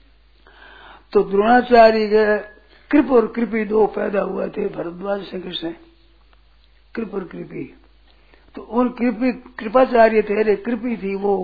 S2: तो द्रोणाचार्य के कृप और कृपी दो पैदा हुए थे, भरद्वाज श्री कृष्ण, कृप और कृपी। तो उन कृपाचार्य थे, अरे कृपी थी वो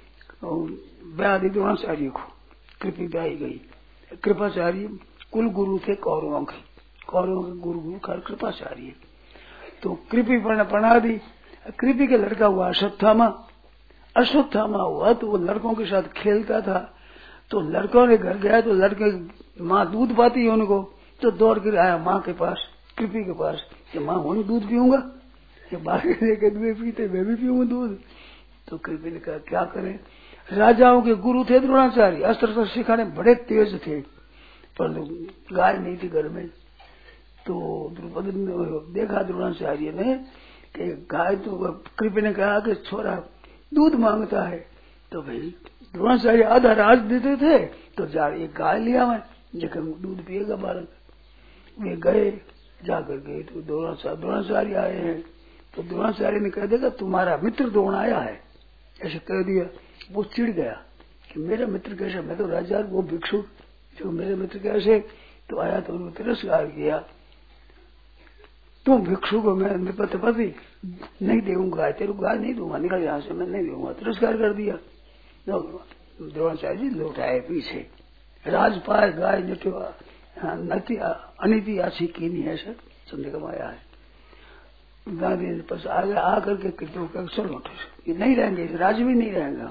S2: ब्याह दी द्रोणाचार्य को, कृपी ब्याही गई। कृपाचार्य कुल गुरु थे कौरवों के, कौरवों के गुरु कृपाचार्य। तो कृपी पढ़ा दी। कृपी के लड़का हुआ अश्वत्थामा। अश्वत्थामा हुआ तो वो लड़कों के साथ खेलता था। तो लड़कों ने घर गया तो लड़के माँ दूध पाती है उनको, तो दौड़ कर आया माँ के पास, कृपी के पास, कि माँ वही दूध पीऊंगा, कि बाकी लेके दूध पीते मैं भी पीऊंगा दूध। तो कृपी ने कहा क्या करें। राजाओं के गुरु थे द्रोणाचार्य, अस्त्र सिखाने बड़े तेज थे, पर गाय नहीं थी घर में। तो द्रुपद ने देखा द्रोणाचार्य ने कि गाय, तो कृपी ने कहा कि छोरा दूध मांगता है। तो भाई द्रोणाचार्य आधा राज देते थे, तो जा एक गाय लिया मैं, लेकिन दूध पिएगा बालक। वे गए, जाकर गए तो द्रोणाचार्य आए हैं। तो द्रोणाचार्य ने कह दिया तुम्हारा मित्र द्रोण आया है, ऐसे कह दिया। वो चिढ़ गया कि मेरा मित्र कैसे, मैं तो राजा, वो भिक्षु, जो मेरे मित्र कैसे। तो आया तो उन्होंने तिरस्कार किया, तुम भिक्षु को मैं निपति नहीं दूंगा, तेरे गाय नहीं दूंगा, निकल यहाँ से, मैं नहीं दूंगा, तिरस्कार कर दिया। द्रोणाचार्य जी लौटाए पीछे, राजपाय गाय नटी अनिति आशी कीनी है, सर सुनने का माया है। गांधी पास आगे आकर के चलो लौटे, ये नहीं रहेंगे, राज भी नहीं रहेगा।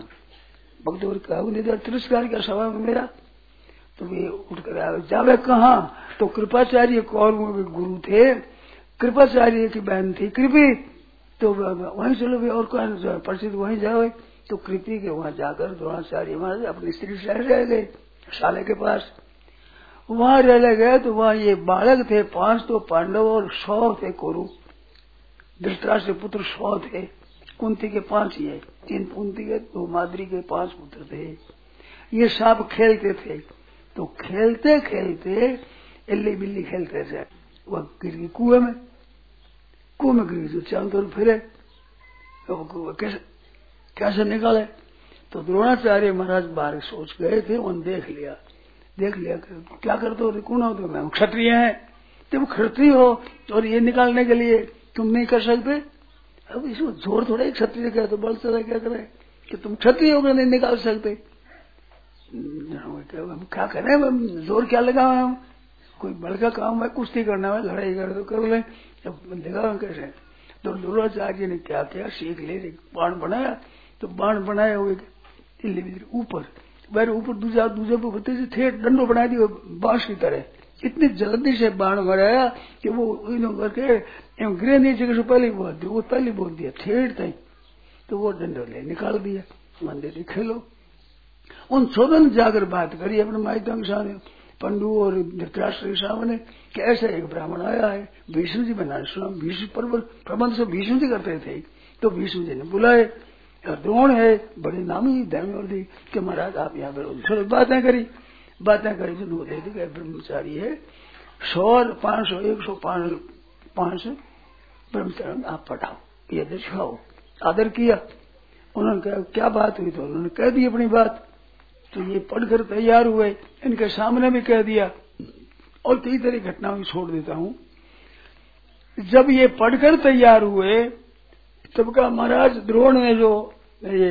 S2: भक्त तिरस्कार का स्वभाव मेरा। तो वे उठ कर आए, जावे कहाँ। तो कृपाचार्य कौरवों के गुरु थे, कृपाचार्य की बहन थी कृपी, तो वहीं चलो भी और कौन प्रसिद्ध वहीं जाओ। तो कृपी के वहां जाकर द्रोणाचार्य महाराज अपनी स्त्री से रह गए शाले के पास। वहां रह गए तो वहां ये बालक थे 5 तो पांडव और 100 थे कुरु। धृतराष्ट्र पुत्र 100 थे, कुंती के 5 ही है, 3 कुंती के 2 माद्री के 5 पुत्र थे। ये सब खेलते थे, तो खेलते खेलते इल्ली बिल्ली खेलते थे। वह गिर गई कुएं में गिर गई, जो चारों तरफ फिरे तो कैसे निकाले। तो द्रोणाचार्य महाराज बाहर सोच गए थे, उन्होंने देख लिया क्या करते हो, कौन हो तुम? क्षत्रिय हैं, तुम क्षत्रिय हो और ये निकालने के लिए तुम नहीं कर सकते। अब इसमें जोर थोड़ा ही क्षत्रिय क्या तो बल चला क्या करे कि तुम क्षत्रिय होकर नहीं निकाल सकते। क्या करें, जोर क्या लगा हम, कोई बल का काम है, कुश्ती करना है, लड़ाई कर तो कर ले, लगा कैसे। तो द्रोणाचार्य ने क्या किया, सीख ले बाण बनाया, तो बाण बनाया हुए ऊपर दूसरा पे थे डंडो बना दिया बांस की तरह। इतनी जल्दी से बाण मराया कि वो करके गिरे नीचे के पहले बोल दिया ठेठ तक, तो वो डंडो ले निकाल दिया, मंदिर खेलो। उन 14 ने जाकर बात करी अपने माइतों के सामने, पंडु और धृतराष्ट्र के सामने कि ऐसा एक ब्राह्मण आया है, विष्णु जी बना सुना। विष्णु प्रबंध से विष्णु जी करते थे, तो विष्णु जी ने बुलाए, द्रोण है बड़े नामी धर्मवर्दी कि महाराज आप यहाँ पर बातें करी जो दे दी ब्रह्मचारी है 100 500 105 ब्रह्मचारी आप पढ़ाओ, ये दिखाओ। आदर किया, उन्होंने कहा क्या बात हुई, तो उन्होंने कह दी अपनी बात। तो ये पढ़कर तैयार हुए, इनके सामने भी कह दिया। और कई तरह घटनाओं छोड़ देता हूँ। जब ये पढ़कर तैयार हुए तब का महाराज द्रोण ने जो ये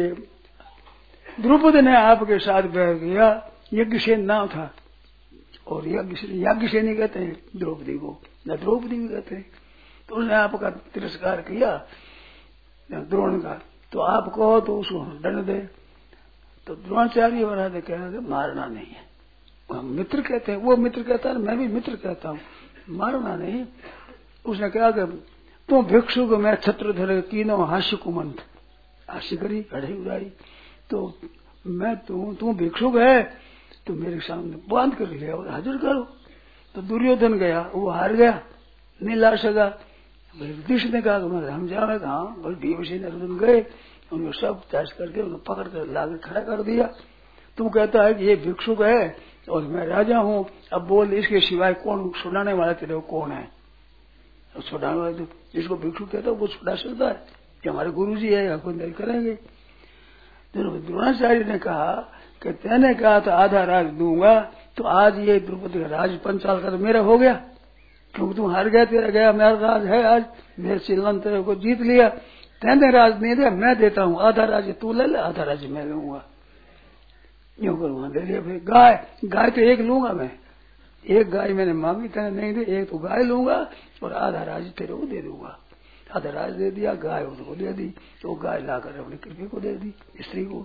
S2: द्रुपद ने आपके साथ बैठ गया, यज्ञसेन नाम था, और यज्ञसेनी कहते हैं द्रौपदी को, न द्रौपदी भी कहते हैं। तो उसने आपका तिरस्कार किया द्रोण का, तो आप कहो तो उसको दंड दे। तो द्रोणाचार्य महाराज ने कहा मारना नहीं है, हम मित्र कहते हैं, वो मित्र कहता है, मैं भी मित्र कहता हूँ, मारना नहीं। उसने कहा कि तू भिक्षु को मैं छत्र धरे तीनों हास्य कुमंत, हास्य करी कढ़ाई उड़ाई, तो मैं तू भिक्षुक है तो मेरे सामने बांध कर लिया और हाजिर करो। तो दुर्योधन गया, वो हार गया, नहीं ला सका। युधिष्ठिर ने कहा हम जावे कहा, बस भीमसेन अर्जुन गए, उनको सब तैश करके उन्हें पकड़ कर लाकर खड़ा कर दिया। तू कहता है कि ये भिक्षुक है और मैं राजा हूँ, अब बोल इसके सिवाय कौन छुड़ाने वाला तेरे को कौन है? छुड़ाने वाले जिसको भिक्षुक कहता है वो छुड़ा सकता है कि हमारे गुरु जी है, कोई नहीं करेंगे। द्रोणाचार्य ने कहा कि तेने कहा था आधा राज दूंगा, तो आज ये द्रुपद का राज 5 साल का तो मेरा हो गया, क्योंकि तुम हार गया, तेरा गया, मेरा राज है आज, मेरे चिल्लन तेरे को जीत लिया। तेने राज नहीं दिया, मैं देता हूँ, आधा राज्य तू ले ले, आधा राज्य मैं लूंगा। यूं करूंगा, दे दिया। फिर गाय तो एक लूंगा मैं, एक गाय मैंने मांगी, तेने नहीं दी, एक तो गाय लूंगा और आधा राज्य तेरे को दे दूंगा। आधा राज्य दे दिया, गाय उसको दे दी, तो गाय लाकर अपनी कृपी को दे दी, स्त्री को।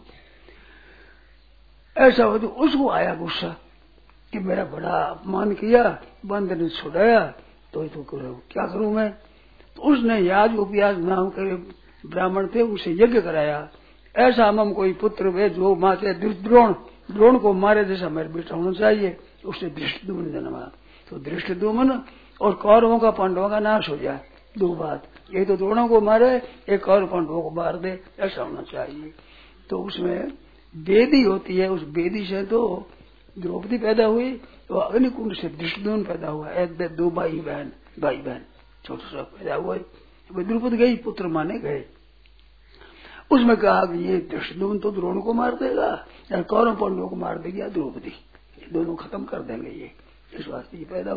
S2: ऐसा हो तो उसको आया गुस्सा कि मेरा बड़ा अपमान किया, बंद ने छुड़ाया, तो क्या करूं मैं। तो उसने याज उपयाज नाम के ब्राह्मण थे, उसे यज्ञ कराया, ऐसा हम कोई पुत्र वे जो माँ के द्रोण को मारे जैसा मेरा बेटा होना चाहिए। उसने धृष्टद्युम्न जन्मा, तो धृष्टद्युम्न और कौरवों का पांडवों का नाश हो जाए, 2 बात, ये तो द्रोणों को मारे, एक कौरव पांडवों को मार दे, ऐसा होना चाहिए। तो उसमें बेदी होती है, उस बेदी से तो द्रौपदी पैदा हुई, तो अग्निकुंड से धृष्टद्युम्न पैदा हुआ, 2 भाई बहन छोटे सा पैदा हुए। द्रुपद गई, पुत्र माने गए। उसमें कहा कि ये धृष्टद्युम्न तो द्रोण को मार देगा या कौरव पांडवों को मार देगी या द्रौपदी, दोनों खत्म कर देंगे ये, इस वास्ते ये पैदा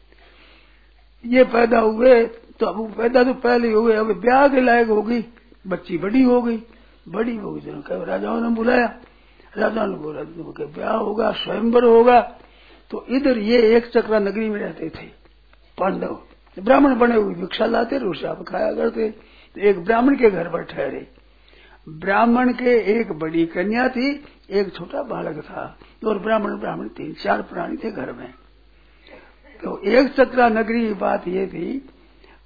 S2: हुए। तो अब पैदा तो पहले हुए, अब ब्याह के लायक होगी, बच्ची बड़ी हो गई जो राजाओं ने बुलाया, राजा ने बोला ब्याह होगा, स्वयंवर होगा। तो इधर ये एक चक्रा नगरी में रहते थे पांडव, ब्राह्मण बने हुए, भिक्षा लाते, रोषाप खाया करते। तो एक ब्राह्मण के घर पर ठहरे, ब्राह्मण के एक बड़ी कन्या थी, एक छोटा बालक था, और ब्राह्मण 3-4 प्राणी थे घर में। तो एक चक्रा नगरी की बात ये थी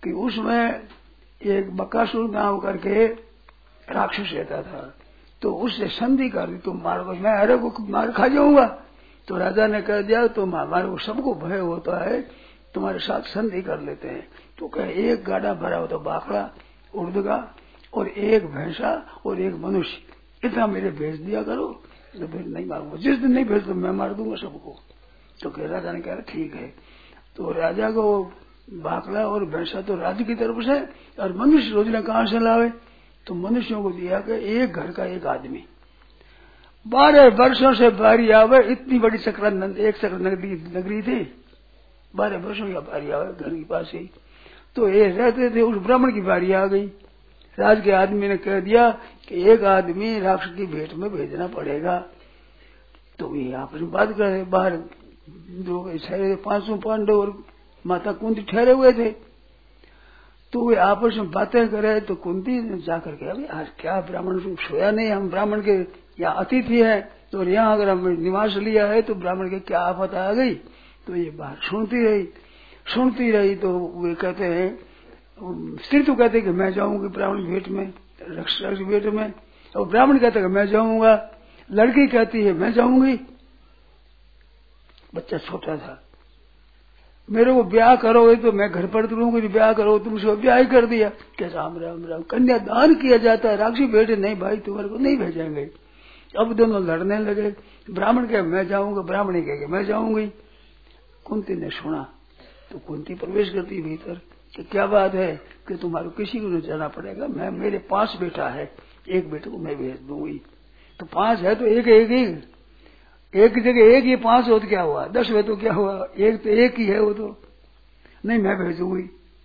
S2: कि उसमें एक बकासुर नाम करके राक्षस रहता था, तो उससे संधि कर दी, तुम मारो, मैं अरे को मार खा जाऊंगा। तो राजा ने कह दिया तो हमारे को सबको भय होता है, तुम्हारे साथ संधि कर लेते हैं। तो कहे एक गाड़ा भरा होता बाखड़ा उर्द का और एक भैंसा और एक मनुष्य, इतना मेरे भेज दिया करो, तो फिर नहीं मारूंगा, जिस दिन नहीं भेज तो मैं मार दूंगा सबको। तो राजा ने कहा ठीक है। तो राजा को बाखड़ा और भैंसा तो राज्य की तरफ से, और मनुष्य रोजना कहाँ से लावे, तो मनुष्यों को दिया कि एक घर का एक आदमी 12 वर्षों से बारी आवे, इतनी बड़ी एक चक्र नगरी थी, 12 वर्षों की बारी आवे घर के पास ही। तो ये रहते थे, उस ब्राह्मण की बारी आ गई। राज के आदमी ने कह दिया कि एक आदमी राक्षस की भेंट में भेजना पड़ेगा। तो ये आपस में बात कर रहे, बाहर जो 500 पांडव और माता कुंती ठहरे हुए थे, तो वे आपस में बातें करे। तो कुंती ने जाकर के अभी आज क्या ब्राह्मण सोया नहीं, हम ब्राह्मण के यहाँ अतिथि है, तो यहाँ अगर हम निवास लिया है तो ब्राह्मण के क्या आफत आ गई। तो ये बात सुनती रही। तो वे कहते हैं, स्त्री तो कहते कि मैं जाऊंगी ब्राह्मण भेंट में, राक्षस भेंट में, और ब्राह्मण कहते कि मैं जाऊंगा, लड़की कहती है मैं जाऊंगी। बच्चा छोटा था, मेरे को ब्याह करोगे तो मैं घर पर दूंगी, ब्याह करो, तुमसे ब्याह ही कर दिया। क्या राम राम राम, कन्या दान किया जाता है, राक्षसी बेटे नहीं भाई तुम्हारे को नहीं भेजेंगे। अब दोनों लड़ने लगे, ब्राह्मण कहे मैं जाऊंगा, ब्राह्मणी कहे मैं जाऊंगी। कुंती ने सुना तो कुंती प्रवेश करती भीतर कि क्या बात है कि तुम्हारे किसी को नहीं जाना पड़ेगा, मैं मेरे 5 बेटा है, एक बेटे को मैं भेज दूंगी। तो 5 है तो एक जगह एक ही 5 हो तो क्या हुआ, 10 है तो क्या हुआ, एक तो एक ही है, वो तो नहीं मैं भेजूंगी।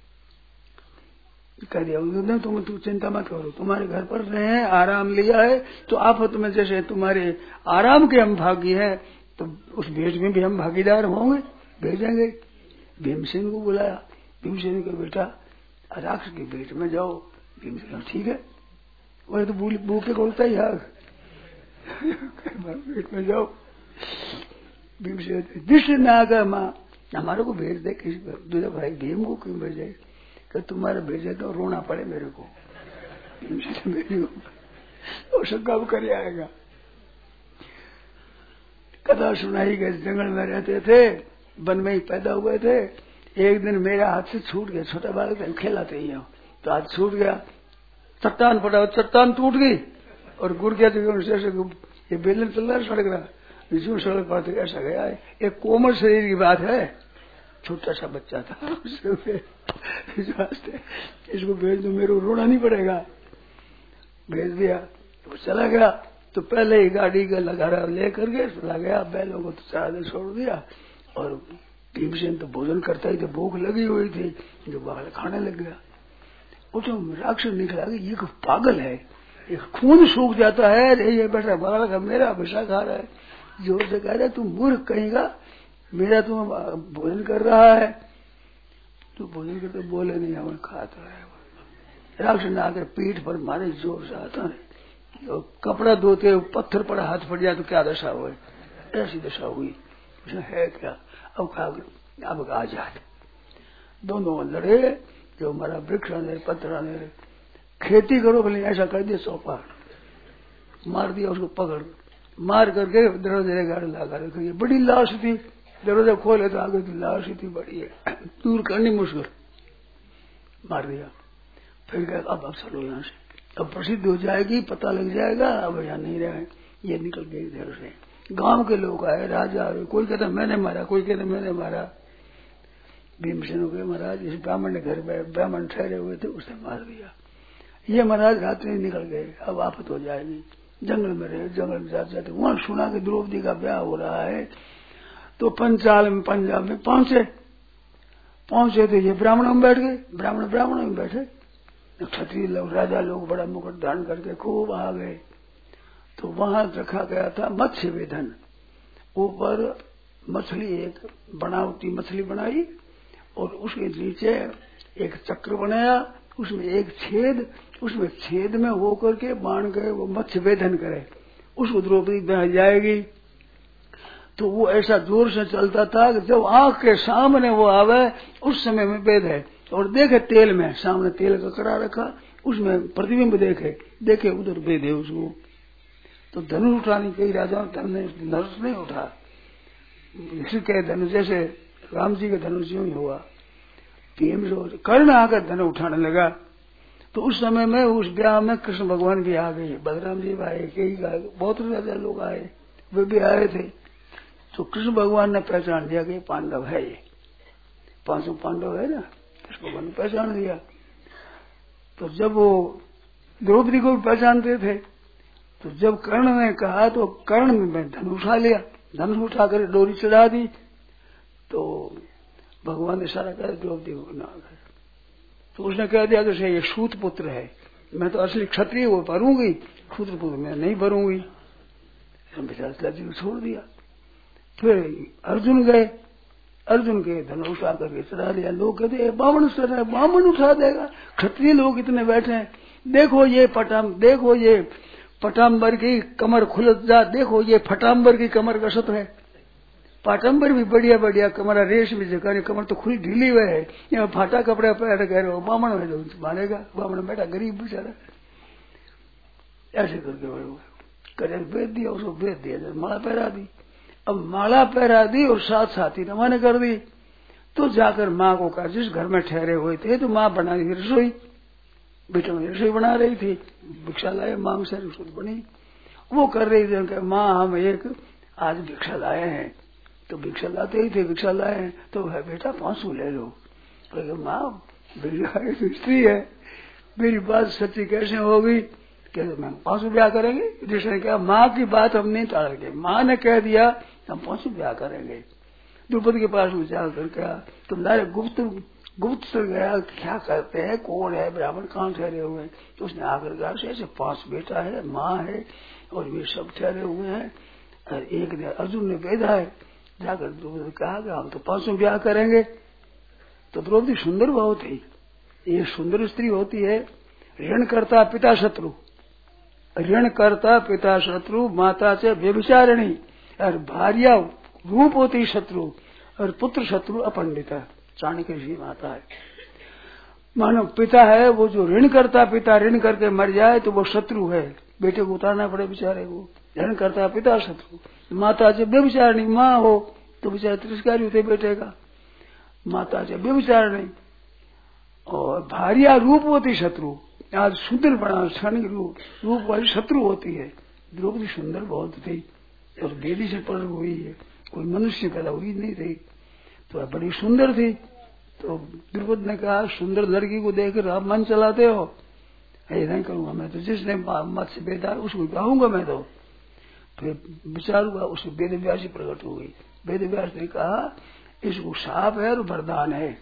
S2: कह दिया तुम चिंता मत करो, तुम्हारे घर पर रहे, आराम लिया है, तो आप तुम्हें जैसे तुम्हारे आराम के हम भागी हैं, तो उस भेंट में भी हम भागीदार होंगे, भेजेंगे। भीमसेन को बुलाया, भीमसेन का बेटा राक्षस की भेंट में जाओ। भीमसेन ठीक है, वही तो भूखे बोलता ही आग भेंट में जाओ। भीमसेन दृष्टि न आकर माँ हमारे को भेज दे, किसी दूसरे भाई भीम को क्यों भेजे, कि तुम्हारे भेजे तो रोना पड़े मेरे को, भीमसेन मेरी और शंका कर आएगा। कथा सुनाई गई, जंगल में रहते थे, वन में ही पैदा हुए थे। एक दिन मेरा हाथ से छूट गया, छोटा बालक था, खेलाते ही हो, तो हाथ छूट गया, चट्टान पड़ा, चट्टान टूट गई और गुड़ गया। तो ये बेलन चल रहा है सड़क रहा, जो सड़क पर ऐसा गया है। एक कोमल शरीर की बात है, छोटा सा बच्चा था, इसको भेज दो, मेरे को रोना नहीं पड़ेगा। भेज दिया तो चला गया। तो पहले ही गाड़ी का लगारा लेकर के चला गया, बैलों को तो चारा छोड़ दिया, और भीमसेन तो भोजन करता ही, तो भूख लगी हुई थी, जो बाल खाने लग गया। वो तो राक्षस निकला कि ये पागल है, ये खून सूख जाता है, ये बैठा बालक मेरा भैसा खा रहा है, जोर से कह रहा है तुम मूर्ख कहेगा, मेरा तुम भोजन कर रहा है। तो भोजन करते बोले नहीं, हमें खाता है। राक्षस ने आकर पीठ पर मारे जोर से आता है, तो कपड़ा धोते पत्थर पर हाथ पड़ जाए तो क्या दशा हुई, ऐसी दशा हुई। है क्या, अब आजाद। दोनों लड़े, जो हमारा वृक्ष ने पत्थर ने खेती करो, भले ऐसा कर दिया, सौंपा मार दिया, उसको पकड़ मार करके दरवाजे गाड़ी लगा रखी। बड़ी लाश थी, दरवाजा खोले तो आगे की लाश थी, बड़ी है, दूर करनी मुश्किल, मार दिया। फिर क्या, अब चलो यहाँ से, अब प्रसिद्ध हो जाएगी, पता लग जाएगा, अब यहाँ नहीं रहे। ये निकल गए इधर से, गांव के लोग आए, राजा आए, कोई कहता मैंने मारा, कोई कहता मैंने मारा। भीमसेन के महाराज इस ब्राह्मण ने घर में, ब्राह्मण ठहरे हुए थे, उसने मार दिया। ये महाराज रात्रि निकल गए, अब आफत हो जाएगी। जंगल में रहे, जंगल में जाते जाते वहां सुना कि द्रौपदी का ब्याह हो रहा है। तो पंचाल में, पंजाब में पहुंचे तो ये ब्राह्मण में बैठ गए, ब्राह्मण में बैठे। क्षत्रिय लोग, राजा लोग बड़ा मुकुट धारण करके खूब आ गए। तो वहां रखा गया था मत्स्य वेधन, ऊपर मछली, एक बनावटी मछली बनाई, और उसके नीचे एक चक्र बनाया, उसमें एक छेद, उसमें छेद में होकर के बाण के वो मत्स्य वेधन करे, उसको द्रौपदी बह जाएगी। तो वो ऐसा जोर से चलता था कि जब आंख के सामने वो आवे उस समय में वेद है, और देखे तेल में, सामने तेल का कड़ा रखा, उसमें प्रतिबिंब देखे उधर भेदे उसको। तो धनुष उठाने कई राजाओं धनुष नहीं उठा, के धनुष जैसे राम जी के धनुष यूं ही हुआ। कर्ण आकर धनुष उठाने लगा। तो उस समय में उस ब्याह में कृष्ण भगवान भी आ गए, बलराम जी भी आए, कई बहुत राजा लोग आए, वे भी आए थे। तो कृष्ण भगवान ने पहचान दिया कि पांडव है, ये 500 पांडव है ना, कृष्ण भगवान ने पहचान दिया। तो जब वो द्रौपदी को भी पहचानते थे, तो जब कर्ण ने कहा तो कर्ण में धनुष उठा लिया, धनुष उठाकर डोरी चढ़ा दी। तो भगवान ने सारा कहा द्रौपदी को ना कर। तो उसने कह दिया कि ये सूत पुत्र है, मैं तो असली क्षत्रिय वो भरूंगी, सूत्र पुत्र मैं नहीं भरूंगी। बेचारा जी को छोड़ दिया। फिर अर्जुन गए, अर्जुन के धनुष उठा करके चढ़ा दिया। लोग कहते बामन सर है, बामन उठा देगा, क्षत्रिय लोग इतने बैठे हैं, देखो ये पटाम्बर की कमर खुल जा, देखो ये फटाम्बर की कमर कसत है। पाटम्बर भी बढ़िया बढ़िया कमरा, रेश भी जगह कमर तो खुली ढीली हुई है, यहाँ फाटा कपड़ा पहन कह रहे हो बामण है, जो मानेगा बामण बेटा गरीब बेचारा। ऐसे करके करे भेज दिया, उसको भेज दिया, माला पहरा दी। अब माला पहरा दी और साथ साथी रवाना कर दी। तो जाकर माँ को कहा, जिस घर में ठहरे हुए थे तो माँ बना रही रसोई, बेटा में रसोई बना रही थी, भिक्षा लाए मांग से रसोई बनी, वो कर रही थी। माँ हम एक आज भिक्षा लाए हैं। तो भिक्षा लाते ही थे, भिक्षा लाए हैं तो है बेटा 500 ले लो। तो माँ स्त्री है, मेरी बात सच्ची कैसे होगी, कहते मैं 500 ब्याह करेंगे। जिसने कहा माँ की बात हम नहीं टालेंगे, माँ ने कह दिया हम 500 ब्याह करेंगे। द्रौपदी के पास में जाकर कहा तुम्हारे गुप्त से गया, क्या करते हैं, कौन है, ब्राह्मण कहाँ ठहरे हुए। तो उसने आकर कहा ऐसे 5 बेटा है, माँ है और वे सब ठहरे हुए हैं, और एक ने अर्जुन ने भेजा है। जाकर द्रौपदी ने कहा कि हम तो 500 ब्याह करेंगे। तो द्रौपदी सुंदर बहुत थी, ये सुंदर स्त्री होती है। ऋण करता पिता शत्रु, ऋण करता पिता शत्रु, माता से व्यभिचारिणी, और भार्या रूप होती शत्रु, और पुत्र शत्रु अपंडित। चाणक्य ऋषि माता है, मानो पिता है वो जो ऋण करता, पिता ऋण करके मर जाए तो वो शत्रु है, बेटे को उतारना पड़े बेचारे को। ऋण करता पिता शत्रु, माता से व्यभिचारिणी, माँ हो तो बेचारे तिरस्कारी होते बेटे का, माता से व्यभिचारिणी, और भार्या रूप होती शत्रु, आज सुंदर बना क्षणिक रूप वाली शत्रु होती है। द्रौपदी सुंदर बहुत थी और बेदी से पड़ हुई है, कोई मनुष्य पैदा हुई नहीं थी, तो बड़ी सुंदर थी। तो द्रौपदी ने कहा सुंदर लड़की को देख आप मन चलाते हो, ये नहीं करूंगा मैं, तो जिसने मत से बेटा उसको गाऊंगा मैं। तो फिर विचार हुआ, उसको वेद व्यास प्रकट हो गई। वेद व्यास ने कहा इसको शाप है और वरदान है,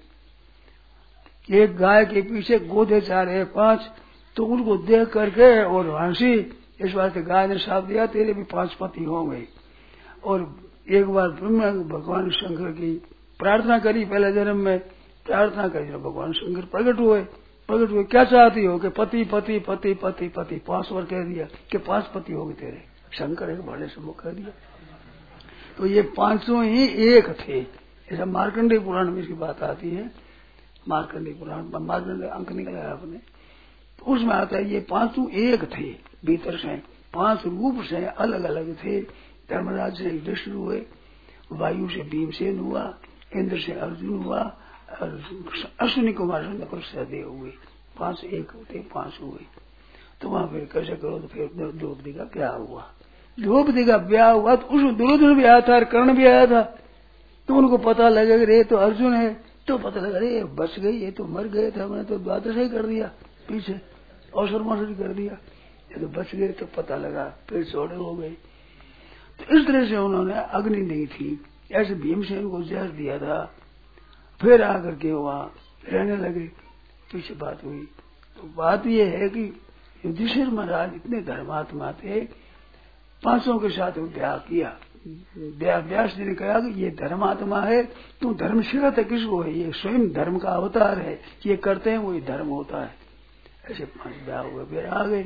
S2: एक गाय के पीछे गोधे 4 है 5, तो उनको देख करके और हंसी, इस बात गाय ने शाप दिया तेरे भी 5 पति होंगे। और एक बार ब्रह्मा भगवान शंकर की प्रार्थना करी, पहले जन्म में प्रार्थना करी, भगवान शंकर प्रकट हुए क्या चाहती हो कि पति पति पति पति पति 5 बार कह दिया कि 5 पति होंगे तेरे। शंकर एक बड़े से कह दिया, तो ये 500 ही एक थे। ऐसा मार्कंडेय पुराण में इसकी बात आती है, मार्कंडेय पुराण, मार्कंडेय अंक निकला आपने, तो उसमें आता है ये 500 एक थे, भीतर से 5 रूप से अलग अलग थे। धर्मराज से युधिष्ठिर हुए, वायु से भीमसेन हुआ, इंद्र से अर्जुन हुआ, और अश्विनी कुमार से नकुल सहदेव हुए। 5 एक होते 5 हुए। तो वहां फिर कैसे करो, तो फिर द्रौपदी का ब्याह हुआ। द्रौपदी का ब्याह हुआ तो उसमें दुर्योधन भी आया था और कर्ण भी आया था। तो उनको पता लगा रे तो अर्जुन है, तो पता लगा रे बच गई, ये तो मर गए थे, हमने तो द्वादश ही कर दिया, पीछे अवसर मौसर कर दिया, ये तो बच गए। तो पता लगा फिर चौड़े हो गए। तो इस तरह से उन्होंने अग्नि नहीं थी, ऐसे भीमसेन को जहर दिया था, फिर आकर के वहां रहने लगे। पीछे बात हुई। तो बात यह है कि युधिष्ठिर महाराज इतने धर्मात्मा थे, 500 के साथ ब्याह किया। व्यास जी ने कहा कि ये धर्मात्मा है, तू धर्म सिखाता किसको है, ये स्वयं धर्म का अवतार है, ये करते हैं वही धर्म होता है। ऐसे 5 ब्याह हुए, फिर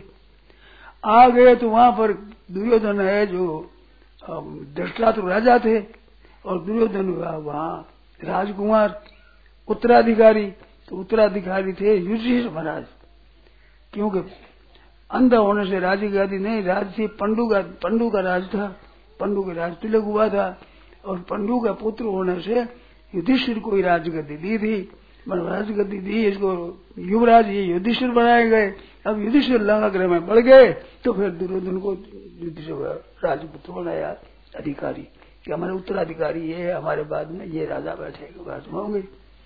S2: आ गए तो वहां पर दुर्योधन है जो धृतराष्ट्र राजा थे, और दुर्योधन हुआ वहां राजकुमार उत्तराधिकारी। तो उत्तराधिकारी थे युधिष्ठिर महाराज, क्योंकि अंधा होने से राज्य की गादी नहीं, राज थी पंडु का राज था, पंडु के राज तिलक हुआ था, और पंडु का पुत्र होने से युधिष्ठिर को ही राजगद्दी दी थी, राजगद्दी दी, इसको युवराज ये युधिष्ठिर बनाए गए। अब युधिष्ठिर लंकागृह में बढ़ गए तो फिर दुर्योधन को युधिष्ठिर राजपुत्र बनाया अधिकारी, कि हमारे उत्तराधिकारी ये है, हमारे बाद में ये राजा बैठेगा, बात होंगे।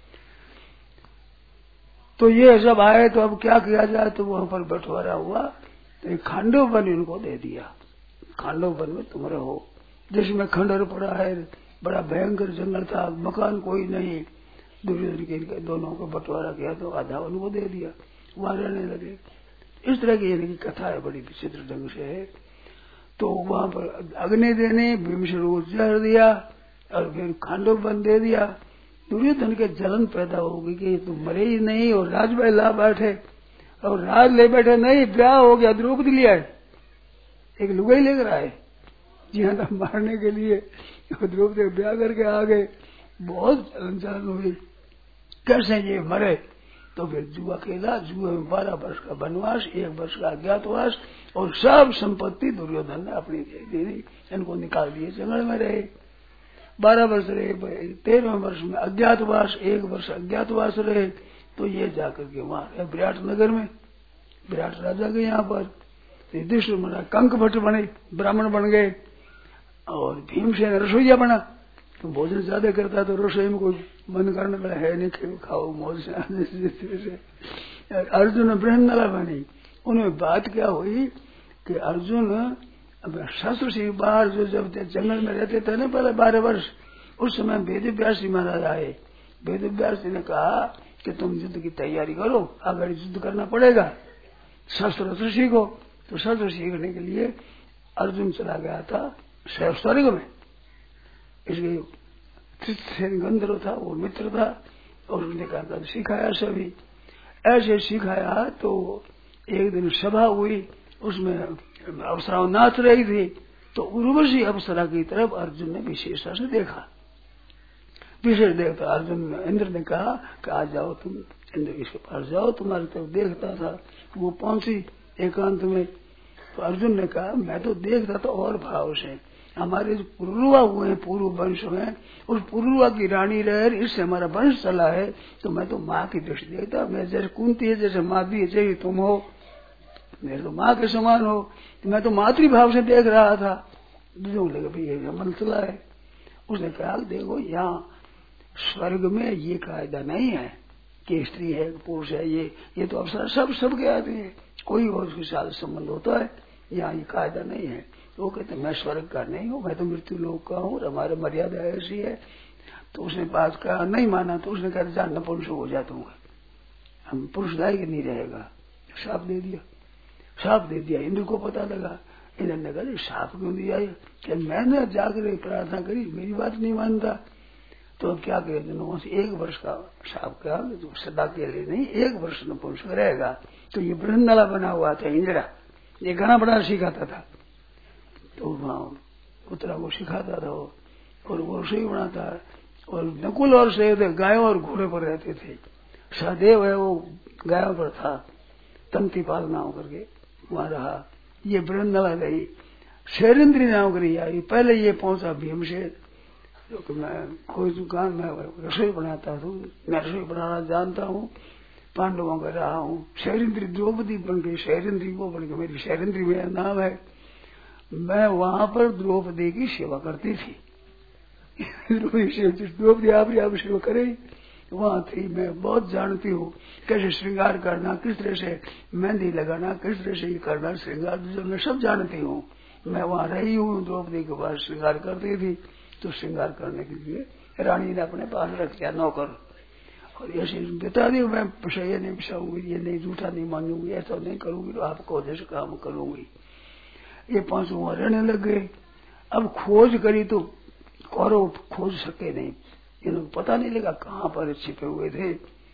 S2: तो ये सब आए तो अब क्या किया जाए, तो वहां पर बंटवारा हुआ, तो एक खांडव वन इनको दे दिया, खांडव वन में तुम रहो, जिसमें खंडहर पड़ा है, बड़ा भयंकर जंगल था, मकान कोई नहीं। दुर्योधन के दोनों को बंटवारा किया तो आधा उनको दे दिया, वहां रहने लगे। इस तरह की इनकी कथा है, बड़ी विचित्र ढंग से है। तो वहां पर अग्नि देने भीमसेन को जहर दिया और फिर खांडव वन दे दिया। दुर्योधन के जलन पैदा होगी कि तुम मरे ही नहीं, और राजभाई ला बैठे, और राज ले बैठे नहीं, ब्याह हो गया, द्रौपदी लिया है, एक लुगाई लेकर आए जिहां मारने के लिए, द्रौपदी ब्याह करके आ गए। बहुत चलन हुई, कैसे ये मरे। तो फिर जुआ खेला, जुए में 12 वर्ष का वनवास, 1 वर्ष का अज्ञातवास, और सब संपत्ति दुर्योधन ने अपनी दे दी, इनको निकाल दिए, जंगल में रहे 12 वर्ष रहे। 13वें वर्ष में अज्ञातवास, 1 वर्ष अज्ञातवास रहे। तो ये जाकर के वहां रहे विराट नगर में, विराट राजा के यहाँ पर। युधिष्ठिर महाराज कंक भट्ट बने, ब्राह्मण बन गए, और भीमसेन रसोईया बना। तो भोजन ज्यादा करता तो रसोई में कोई मन करने वाला है नहीं, खाओ मौज से। अर्जुन बृहन्नला बनी। उनमें बात क्या हुई कि अर्जुन शस्त्र से बाहर जो जब जंगल में रहते थे ना पहले 12 वर्ष, उस समय वेदव्यास जी महाराज आए। वेदव्यास जी ने कहा कि तुम युद्ध की तैयारी करो, अगर युद्ध करना पड़ेगा, शस्त्र सीखो। तो शस्त्र सीखने के लिए अर्जुन चला गया था स्वर्ग में। इसलिए तृषसेन गंधर्व था, वो मित्र था, और उसने कहा सिखाया सभी, ऐसे सिखाया। तो एक दिन सभा हुई, उसमें अप्सराएं नाच रही थी, तो उर्वशी अप्सरा की तरफ अर्जुन ने विशेषता से देखा। विशेष देखता अर्जुन, इंद्र ने कहा कि आ जाओ तुम, इंद्र इसके पास जाओ, तुम्हारी तरफ देखता था। वो पहुंची एकांत में, तो अर्जुन ने कहा मैं तो देखता था और भाव से, हमारे जो पुरुवा हुए हैं, पूर्व वंश में, उस पुरुवा की रानी रहे, इससे हमारा वंश चला है। तो मैं तो माँ की दृष्टि देखता, मैं जैसे कुंती है, जैसे मादी है, जैसे तुम हो, मेरे तो माँ के समान हो, मैं तो मातृभाव से देख रहा था। दूसरों लगे भाई ये मन चला है। उसने कहा देखो यहाँ स्वर्ग में ये कायदा नहीं है कि स्त्री है पुरुष है, ये तो अवसर सब के आते हैं, कोई और उसके साथ संबंध होता है, यहाँ ये कायदा नहीं है। तो वो कहते मैं स्वर्ग का नहीं हूँ, मैं तो मृत्यु लोक का हूँ, हमारी मर्यादा ऐसी है। तो उसने बात कहा, नहीं माना, तो उसने कहा जान नपुंसक हो जाता हूँ, हम पुरुष लायक नहीं रहेगा। साफ दे दिया, साफ दे दिया। इंद्र को पता लगा, इंद्र ने कहा साफ क्यों दिया, कि मैंने जाकर प्रार्थना करी, मेरी बात नहीं मानता। तो अब क्या करें, दोनों से 1 वर्ष का साफ कहा, तो सदा के लिए नहीं, 1 वर्ष नपुंसक रहेगा। तो ये बृहन्नला बना हुआ था इंदिरा, ये घना बड़ा सिखाता था। तो वहां उत्तरा को सिखाता था, और वो रसोई बनाता, और नकुल और सहदेव गायों और घोड़े पर रहते थे। सहदेव है वो गायों पर था, तंती पालना होकर के वहां रहा। ये बृहन्नला रही, शैरेंद्री नाम करी आई। पहले ये पहुंचा भीमसेन, क्योंकि मैं कोई दुकान में रसोई बनाता हूँ, मैं रसोई बनाना जानता हूँ, पांडवों का रहा हूँ। शैरेंद्री द्रौपदी बन गई, शैरेंद्री वो बन गई, मेरी शैरेंद्री मेरा नाम है। मैं वहां पर द्रौपदी की सेवा करती थी। द्रौपदी आप सेवा करे वहां थी। मैं बहुत जानती हूँ कैसे श्रृंगार करना, किस तरह से मेहंदी लगाना, किस तरह से ये करना, श्रृंगार मैं सब जानती हूँ। मैं वहां रही हूँ, द्रौपदी के पास श्रृंगार करती थी। तो श्रृंगार करने के लिए रानी ने अपने पास रख दिया नौकर, और ऐसे बता दी मैं ये नहीं बिछाऊंगी, ये नहीं झूठा नहीं मानूंगी, ऐसा नहीं करूंगी, तो आपको जैसे काम करूंगी। ये 5 वहां रहने लग गए। अब खोज करी तो कौरव खोज सके नहीं, इन्हें पता नहीं लगा कहाँ पर छिपे हुए थे।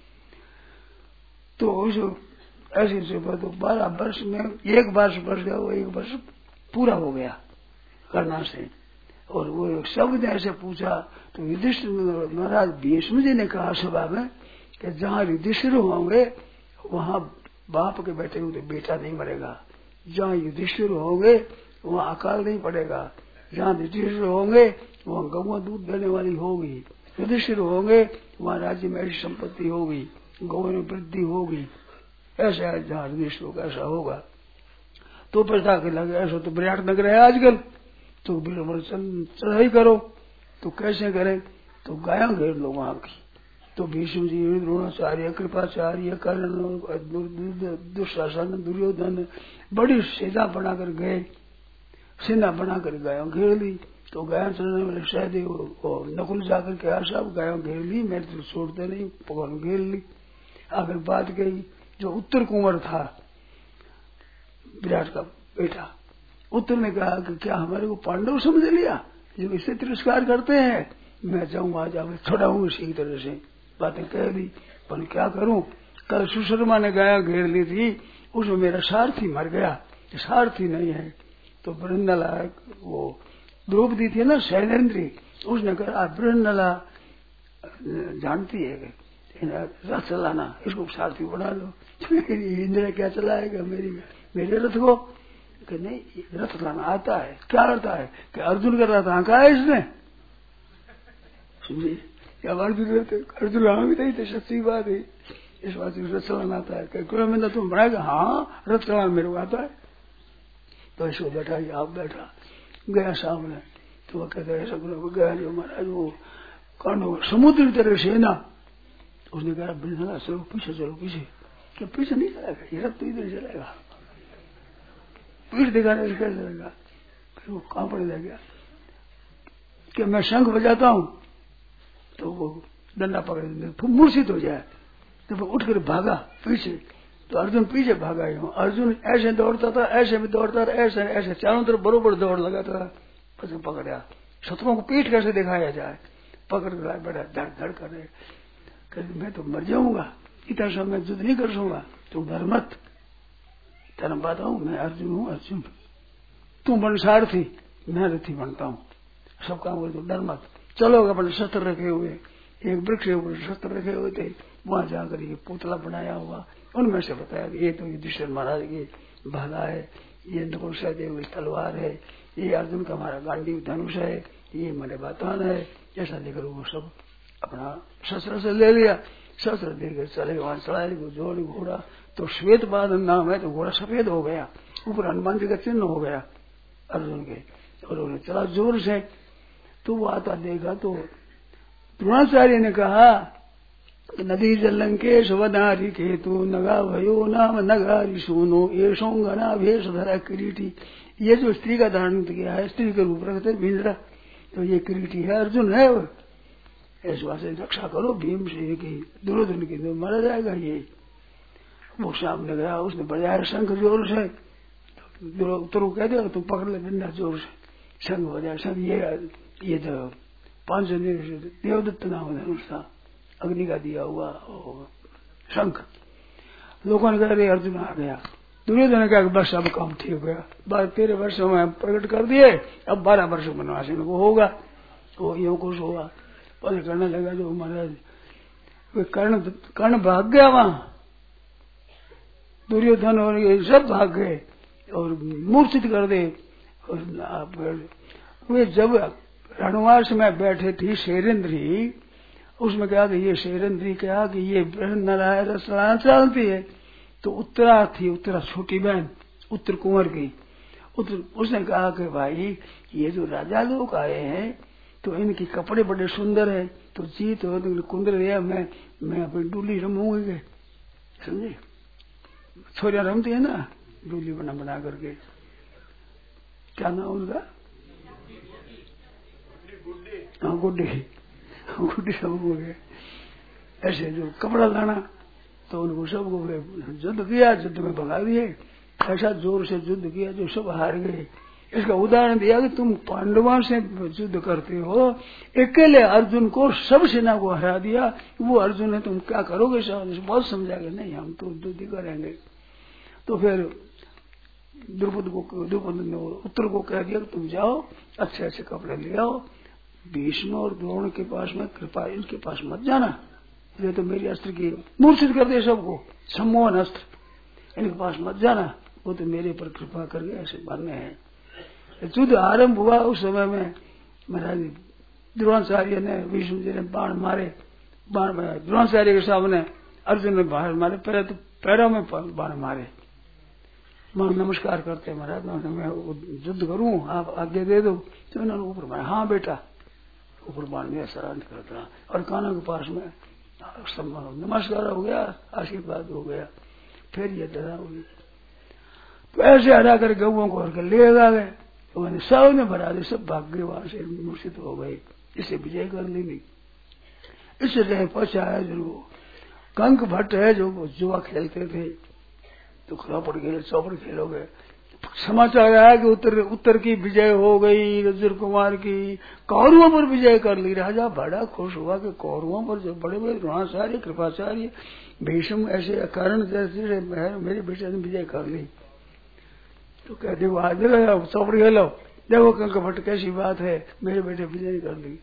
S2: तो उस ऐसे तो 12 वर्ष में 1 वर्ष बढ़ गया, वो 1 वर्ष पूरा हो गया करना से। और वो सब ने ऐसे पूछा, तो युधिष्ठिर महाराज भीष्म जी ने कहा सभा में कि जहाँ युधिष्ठिर होंगे वहाँ बाप के बैठे हुए बेटा नहीं मरेगा, जहाँ युधिष्ठिर होंगे वहाँ अकाल नहीं पड़ेगा, जहाँ युधिष्ठिर होंगे वहाँ गौवा दूध देने वाली होगी, युधिष्ठिर होंगे वहाँ राज्य में ऐसी संपत्ति होगी, गौ में वृद्धि होगी। ऐसा है जहाँ युधिष्ठिर होगा ऐसा होगा। तो प्रजा के लगे ऐसा तो विराट नगर है आजकल, तो चढ़ाई करो। तो कैसे करें? तो गाया घेर लो वहां की। तो भीष्म जी, द्रोणाचार्य, कृपाचार्य, कर्ण, दुशासन, दुर्योधन बड़ी सेना बनाकर गए, सेना बनाकर गायों घेर ली। तो गायों चलने वाले सहदेव और नकुल जाकर के सब गायों घेर ली, मैं तो छोड़ते नहीं, पकड़ घेर ली। आखिर बात गई, जो उत्तर कुंवर था विराट का बेटा, उत्तर ने कहा कि क्या हमारे को पांडव समझ लिया जो इससे तिरस्कार करते हैं? मैं जाऊंगा आज मैं छोड़ाऊंगा इसी तरह से बातें कह दी। पर क्या करूं? कल सुशर्मा ने गाया घेर ली थी, उसमें मेरा सारथी मर गया, सारथी नहीं है। तो बृहन्नला वो द्रौपदी थी ना शैलेंद्री, उसने कहा बृहन्नला जानती है रथ चलाना, इसको सारथी बना लो। इंद्र क्या चलाएगा मेरे रथ को? कि नहीं रथ चलाना आता है। क्या आता है? कि अर्जुन का रथ आंका है इसने, समझिए क्या बात भी रहते अर्जुन हाँ भी नहीं थे, सच्ची बात है। इस बात रथ चलाना आता है? क्या तुम बनाएगा? हाँ रथ चलाना मेरे को आता है। तो इसको बैठा आप बैठा गया सामने, तो वह कहते ऐसा गया जो महाराज वो कौन समुद्र की तरह सेना, उसने कहा बिना चलो पीछे चलो पीछे। क्या पीछे नहीं चलेगा, ये रथ तो इधर चलेगा, पीठ दिखाने से कैसे चलेगा? फिर वो कहाँ पड़ गया कि मैं शंख बजाता हूँ तो वो डंडा पकड़ देते मूर्छित हो जाए, तो वो उठकर भागा पीछे। तो अर्जुन पीछे भागा ही हूँ। अर्जुन ऐसे दौड़ता था, ऐसे भी दौड़ता था, ऐसे ऐसे चारों तरफ बरोबर दौड़ लगाता था। फिर पकड़ा, शत्रुओं को पीठ कैसे दिखाया जाए, पकड़ कर बैठा धड़ धड़ कर रहे। मैं तो मर जाऊंगा, इतना समय युद्ध नहीं कर सकूंगा, तुम डर मत, तेरा बताऊं मैं अर्जुन हूँ, अर्जुन तुम बन सारथी, मैं रथी बनता हूँ, सब काम कर, तो डर मत। चलो अपने शस्त्र रखे हुए, एक वृक्ष के ऊपर शस्त्र रखे हुए थे, वहां जाकर ये पुतला बनाया हुआ, उनमें से बताया ये तो युधिष्ठिर महाराज की भाला है, ये नकुल सहदेव की तलवार है, ये अर्जुन का हमारा गांडीव धनुष है, ये मेरे बातान है। ऐसा लेकर वो सब अपना शस्त्र से ले लिया, शस्त्र देकर चले वहां चढ़ाए जोड़ घोड़ा। तो श्वेत बादल नाम है, तो घोड़ा सफेद हो गया, ऊपर हनुमान जी का चिन्ह हो गया अर्जुन के, और उन्हें चला जोर से। तो वो आता देखा तो द्रोणाचार्य ने कहा नदी जलंकेश वदारी केतु नगा भयो नाम नगारी सुनो ये सोंगना भेष धरा किरीटी। ये जो स्त्री का धारण किया है, स्त्री के रूप रखते भिंजरा, तो ये किरीटी है, अर्जुन है। इस बात से रक्षा करो भीम से की, दुर्योधन की तो मारा जाएगा। ये वो सामने गया, उसने बजाया शंख जोर से, तो कह दिया तुम पकड़ ले डंडा जोर से, शंख बजाया। शंख ये तो 500 देवदत्त नाम धनुष था, अग्नि का दिया हुआ शंख। लोगों ने कहा अर्जुन आ गया। दुर्योधन ने कहा बस अब काम ठीक हो गया, 13 वर्षों में प्रकट कर दिए, अब 12 वर्षों वनवास इनको होगा। वो यो कुछ हुआ, पर करने लगा जो महाराज कर्ण भाग गया वहां, दुर्योधन और ये सब भाग गए और मूर्छित कर दे। और वे जब रणवास में बैठे थी शेरेंद्री, उसमें कहा कि ये शेरेंद्री कहा कि ये नारायण रसलाना चलती है। तो उत्तरा थी, उत्तरा छोटी बहन उत्तर कुंवर की, उसने कहा कि भाई ये जो राजा लोग आए हैं तो इनके कपड़े बड़े सुंदर है, तो जीत हो तो कुंदर दिया, मैं अपनी डूली रमूंगी, समझे? छोरिया रमती है ना डूली बना करके, क्या नाम उनका? हाँ गुड्डी सब हो गए। ऐसे जो कपड़ा लाना तो उनको सबको युद्ध किया, युद्ध में भगा दिए, ऐसा जोर से युद्ध किया जो सब हार गए। इसका उदाहरण दिया कि तुम पांडवों से युद्ध करते हो, अकेले अर्जुन को सब सेना को हरा दिया, वो अर्जुन है, तुम क्या करोगे? बहुत समझाएगा, नहीं हम तो युद्ध करेंगे। तो फिर द्रुपद ने उत्तर को कह दिया तुम जाओ अच्छे अच्छे कपड़े ले आओ, भीष्म और द्रोण के पास में कृपा, इनके पास मत जाना, ये तो मेरी अस्त्र की मूर्छित कर दे सबको, सम्मोहन अस्त्र, इनके पास मत जाना, वो तो मेरे पर कृपा कर गए, ऐसे मानने हैं। युद्ध आरंभ हुआ उस समय में महाराज द्रोणाचार्य ने, विष्णु जी ने बाण मारे, बाण द्रोणाचार्य के सामने अर्जुन ने बाण मारे, पहले तो पैरों में बाण मारे, मान नमस्कार करते महाराज मैं युद्ध करूं, आप आज्ञा दे दो, तो उन्होंने ऊपर मारा, हाँ बेटा, ऊपर बाण दिया, सराहना करता, और कानों के पास में नमस्कार हो गया, आशीर्वाद हो गया, फिर ये डरा हुई, तो ऐसे हरा कर गऊ को हर ले आ गए, तो मैंने सब ने भरा दे, सब भाग गए वहां से, मूर्छित हो गए, इसे विजय कर ली नहीं। इससे रहे पचा है जो कंक भट्ट है, जो जुआ खेलते थे, तो खरापड़ खेल, चौपड़ खेलोगे, समाचार आया कि उत्तर की विजय हो गई, रज्जुर कुमार की, कौरवों पर विजय कर ली। राजा बड़ा खुश हुआ कि कौरवों पर जो बड़े बड़े द्रोणाचार्य, कृपाचार्य, भीष्म ऐसे कारण जैसे मेरे बेटे ने विजय कर ली। तो कहते वो आज चौपड़ खेलो, देखो कंक भट्ट कैसी बात है, मेरे बेटे विजय कर ली।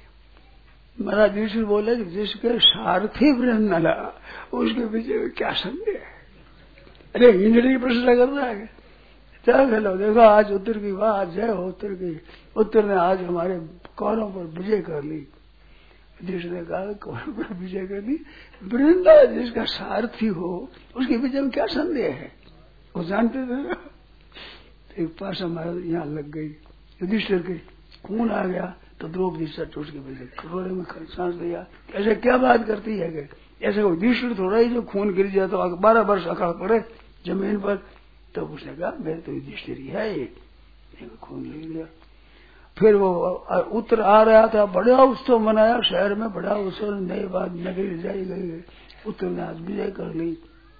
S2: महाराज युधिष्ठिर बोले जिसके सारथी वृंद न लगा उसके विजय में क्या संदेह है। अरे इंद्र की प्रशंसा कर रहा है, चल खेलो, देखो आज उत्तर की बात, जय हो उत्तर की, उत्तर ने आज हमारे कौरवों पर विजय कर ली। युधिष्ठिर ने कहा कौरवों पर विजय कर ली, वृंदा जिसका सारथी हो उसके विजय में क्या संदेह है, वो जानते थे। तो एक पास हमारे यहाँ लग गई, युधिष्ठिर के खून आ गया, तो द्रौपदी सट उसके विजय कटोरे में सांस लिया, ऐसे क्या बात करती है कि ऐसे कोई युधिष्ठिर थोड़ा ही जो खून गिर जाए तो 12 वर्ष अकाल पड़े जमीन पर। तो उसने कहा मेरे तो युधिष्ठिर ही है, ये खून ले लिया। फिर वो उत्तर आ रहा था, बड़ा उत्सव मनाया शहर में, बड़ा उत्सव, नई बात नगरी जाई गई, उत्तर ने आज विजय कर ली।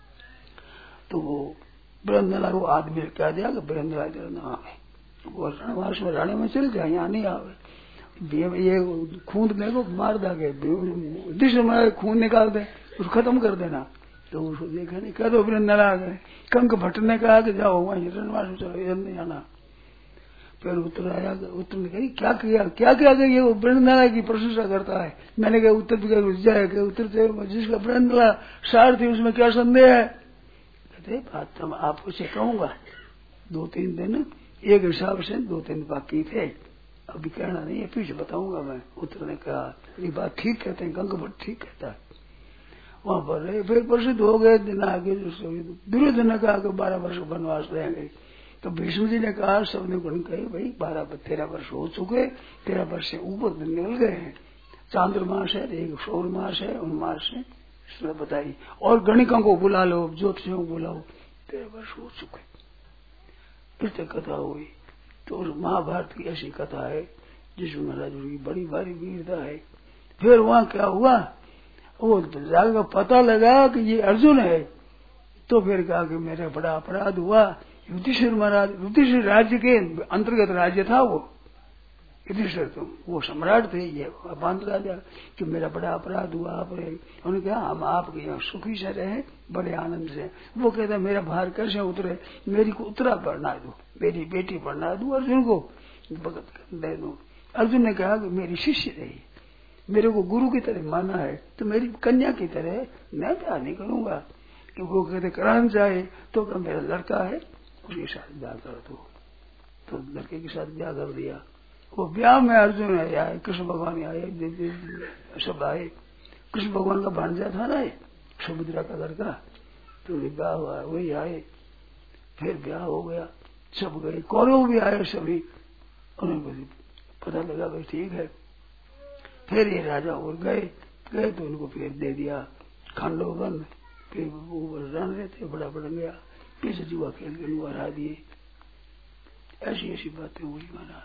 S2: तो वो ब्रह्मला वो आदमी कह दिया कि ब्रह्मला तेरा नाम है, वो रणवास में राणे में चल जाए, यहाँ नहीं आवे, ये खून देखो मार दागे, युधिष्ठिर खून निकाल दे, उसको खत्म कर देना। तो उसको देखा नहीं, कह दो वृंदला आ गए। कंक भट्ट ने कहा कि जाओ वहीं रणवास में चलो, इधर नहीं आना। फिर उत्तर आया, उत्तर ने कही क्या किया, क्या क्या ये वो वृंदला की प्रशंसा करता है। मैंने कहा उत्तर जाए कि उत्तर से जिसका वृंदला सारथी उसमें क्या संदेह है। कहते बात तो आपको से कहूंगा, 2-3 दिन एक हिसाब से 2-3 बाकी थे, अभी कहना नहीं है, पीछे बताऊंगा मैं। उत्तर ने कहा ये बात ठीक कहते हैं, कंक भट्ट ठीक कहता है। वहां पर रहे, फिर प्रसिद्ध हो गए दिन आगे, दुर्योधन ने कहा कि 12 वर्ष वनवास रहेंगे। तो भीष्म जी ने कहा, सबने गुण कहे भाई 13 वर्ष हो चुके, 13 वर्ष से ऊपर दिन निकल गए हैं, चांद्रमास है, एक सौर मास है, उन मास से इसमें बताई, और गणिकों को बुला लो, ज्योतिषियों को बुलाओ, 13 वर्ष हो चुके। फिर कथा हुई। तो महाभारत की ऐसी कथा है जिसमें महाराज की बड़ी भारी वीरता है। फिर वहां क्या हुआ, वो जाकर पता लगा कि ये अर्जुन है। तो फिर कहा कि मेरा बड़ा अपराध हुआ। युधिष्ठिर महाराज, युधिष्ठिर राज्य के अंतर्गत राज्य था वो, युधिष्ठिर तो वो सम्राट थे, ये बांध राजा, कि मेरा बड़ा अपराध हुआ। उन्होंने कहा हम आपके यहाँ सुखी से रहे, बड़े आनंद से। वो कहता मेरा भार कैसे उतरे, मेरी को उतरा बढ़ना दो, मेरी बेटी बढ़ना दो, अर्जुन को भगत दे दो। अर्जुन ने कहा कि मेरी शिष्य रही, मेरे को गुरु की तरह माना है, तो मेरी कन्या की तरह मैं प्यार नहीं करूंगा। कि वो कहते कराना चाहे तो क्या मेरा लड़का है उसके साथ ब्याह कर दो। तो लड़के के साथ ब्याह कर दिया। वो ब्याह में अर्जुन आए, कृष्ण भगवान आए, सब आए। कृष्ण भगवान का भांजा था ना सुभद्रा का लड़का, तो ब्याह हुआ, वही आए। फिर ब्याह हो गया, सब गए, कौरव भी आए सभी। उन्हें पता लगा भाई ठीक है। फिर ये राजा और गए तो उनको फिर दे दिया खांडोबन। फिर वो रन रहे थे, बड़ा बढ़ गया, पीछे जुआ खेल के उनको हरा दिए। ऐसी ऐसी बातें हुई महाराज।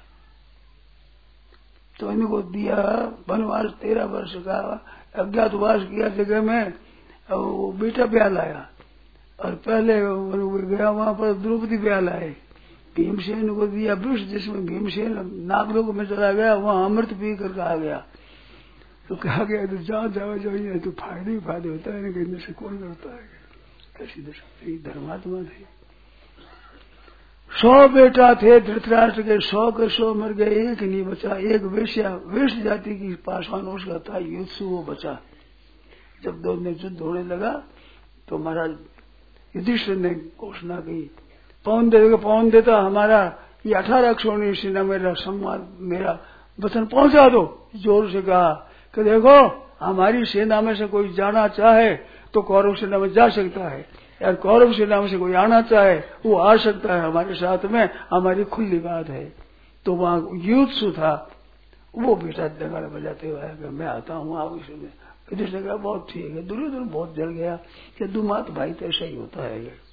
S2: तो इनको दिया वनवास 13 वर्ष का, अज्ञातवास किया जगह में। वो बेटा ब्याह लाया, और पहले गया वहां पर द्रौपदी ब्याह लाए। भीमसेन को दिया विष, जिसमें भीमसेन नागलोक में चला गया, वहां अमृत पी कर आ गया। तो कहा गया तो जाओ जाइए, तो फायदे ही फायदे होता है, कहने से कौन करता है। कैसी दशा, धर्मात्मा थे। 100 बेटा थे धृतराष्ट्र के, 100 के 100 मर गए, एक नहीं बचा। एक वेश्या, वेश्य जाति की पासवान उसका था युत्सु, वो बचा। जब दोनों में युद्ध होने लगा तो महाराज युधिष्ठिर ने घोषणा की, पवन देगा, पवन देता हमारा ये 18 अक्षौणी सेना मेरा सम्मान, मेरा वचन पहुंचा दो। जोर से कहा कि देखो हमारी सेना में से कोई जाना चाहे तो कौरव सेना में जा सकता है, यार कौरव सेना में से कोई आना चाहे वो आ सकता है हमारे साथ में, हमारी खुली बात है। तो वहां युद्धसु था, वो बेटा डगाड़ बजाते हुए आया कि मैं आता हूँ आप इसमें। युधिष्ठिर ने कहा बहुत ठीक है। दुर्योधन बहुत जल गया कि दुमात भाई तो ऐसा ही होता है।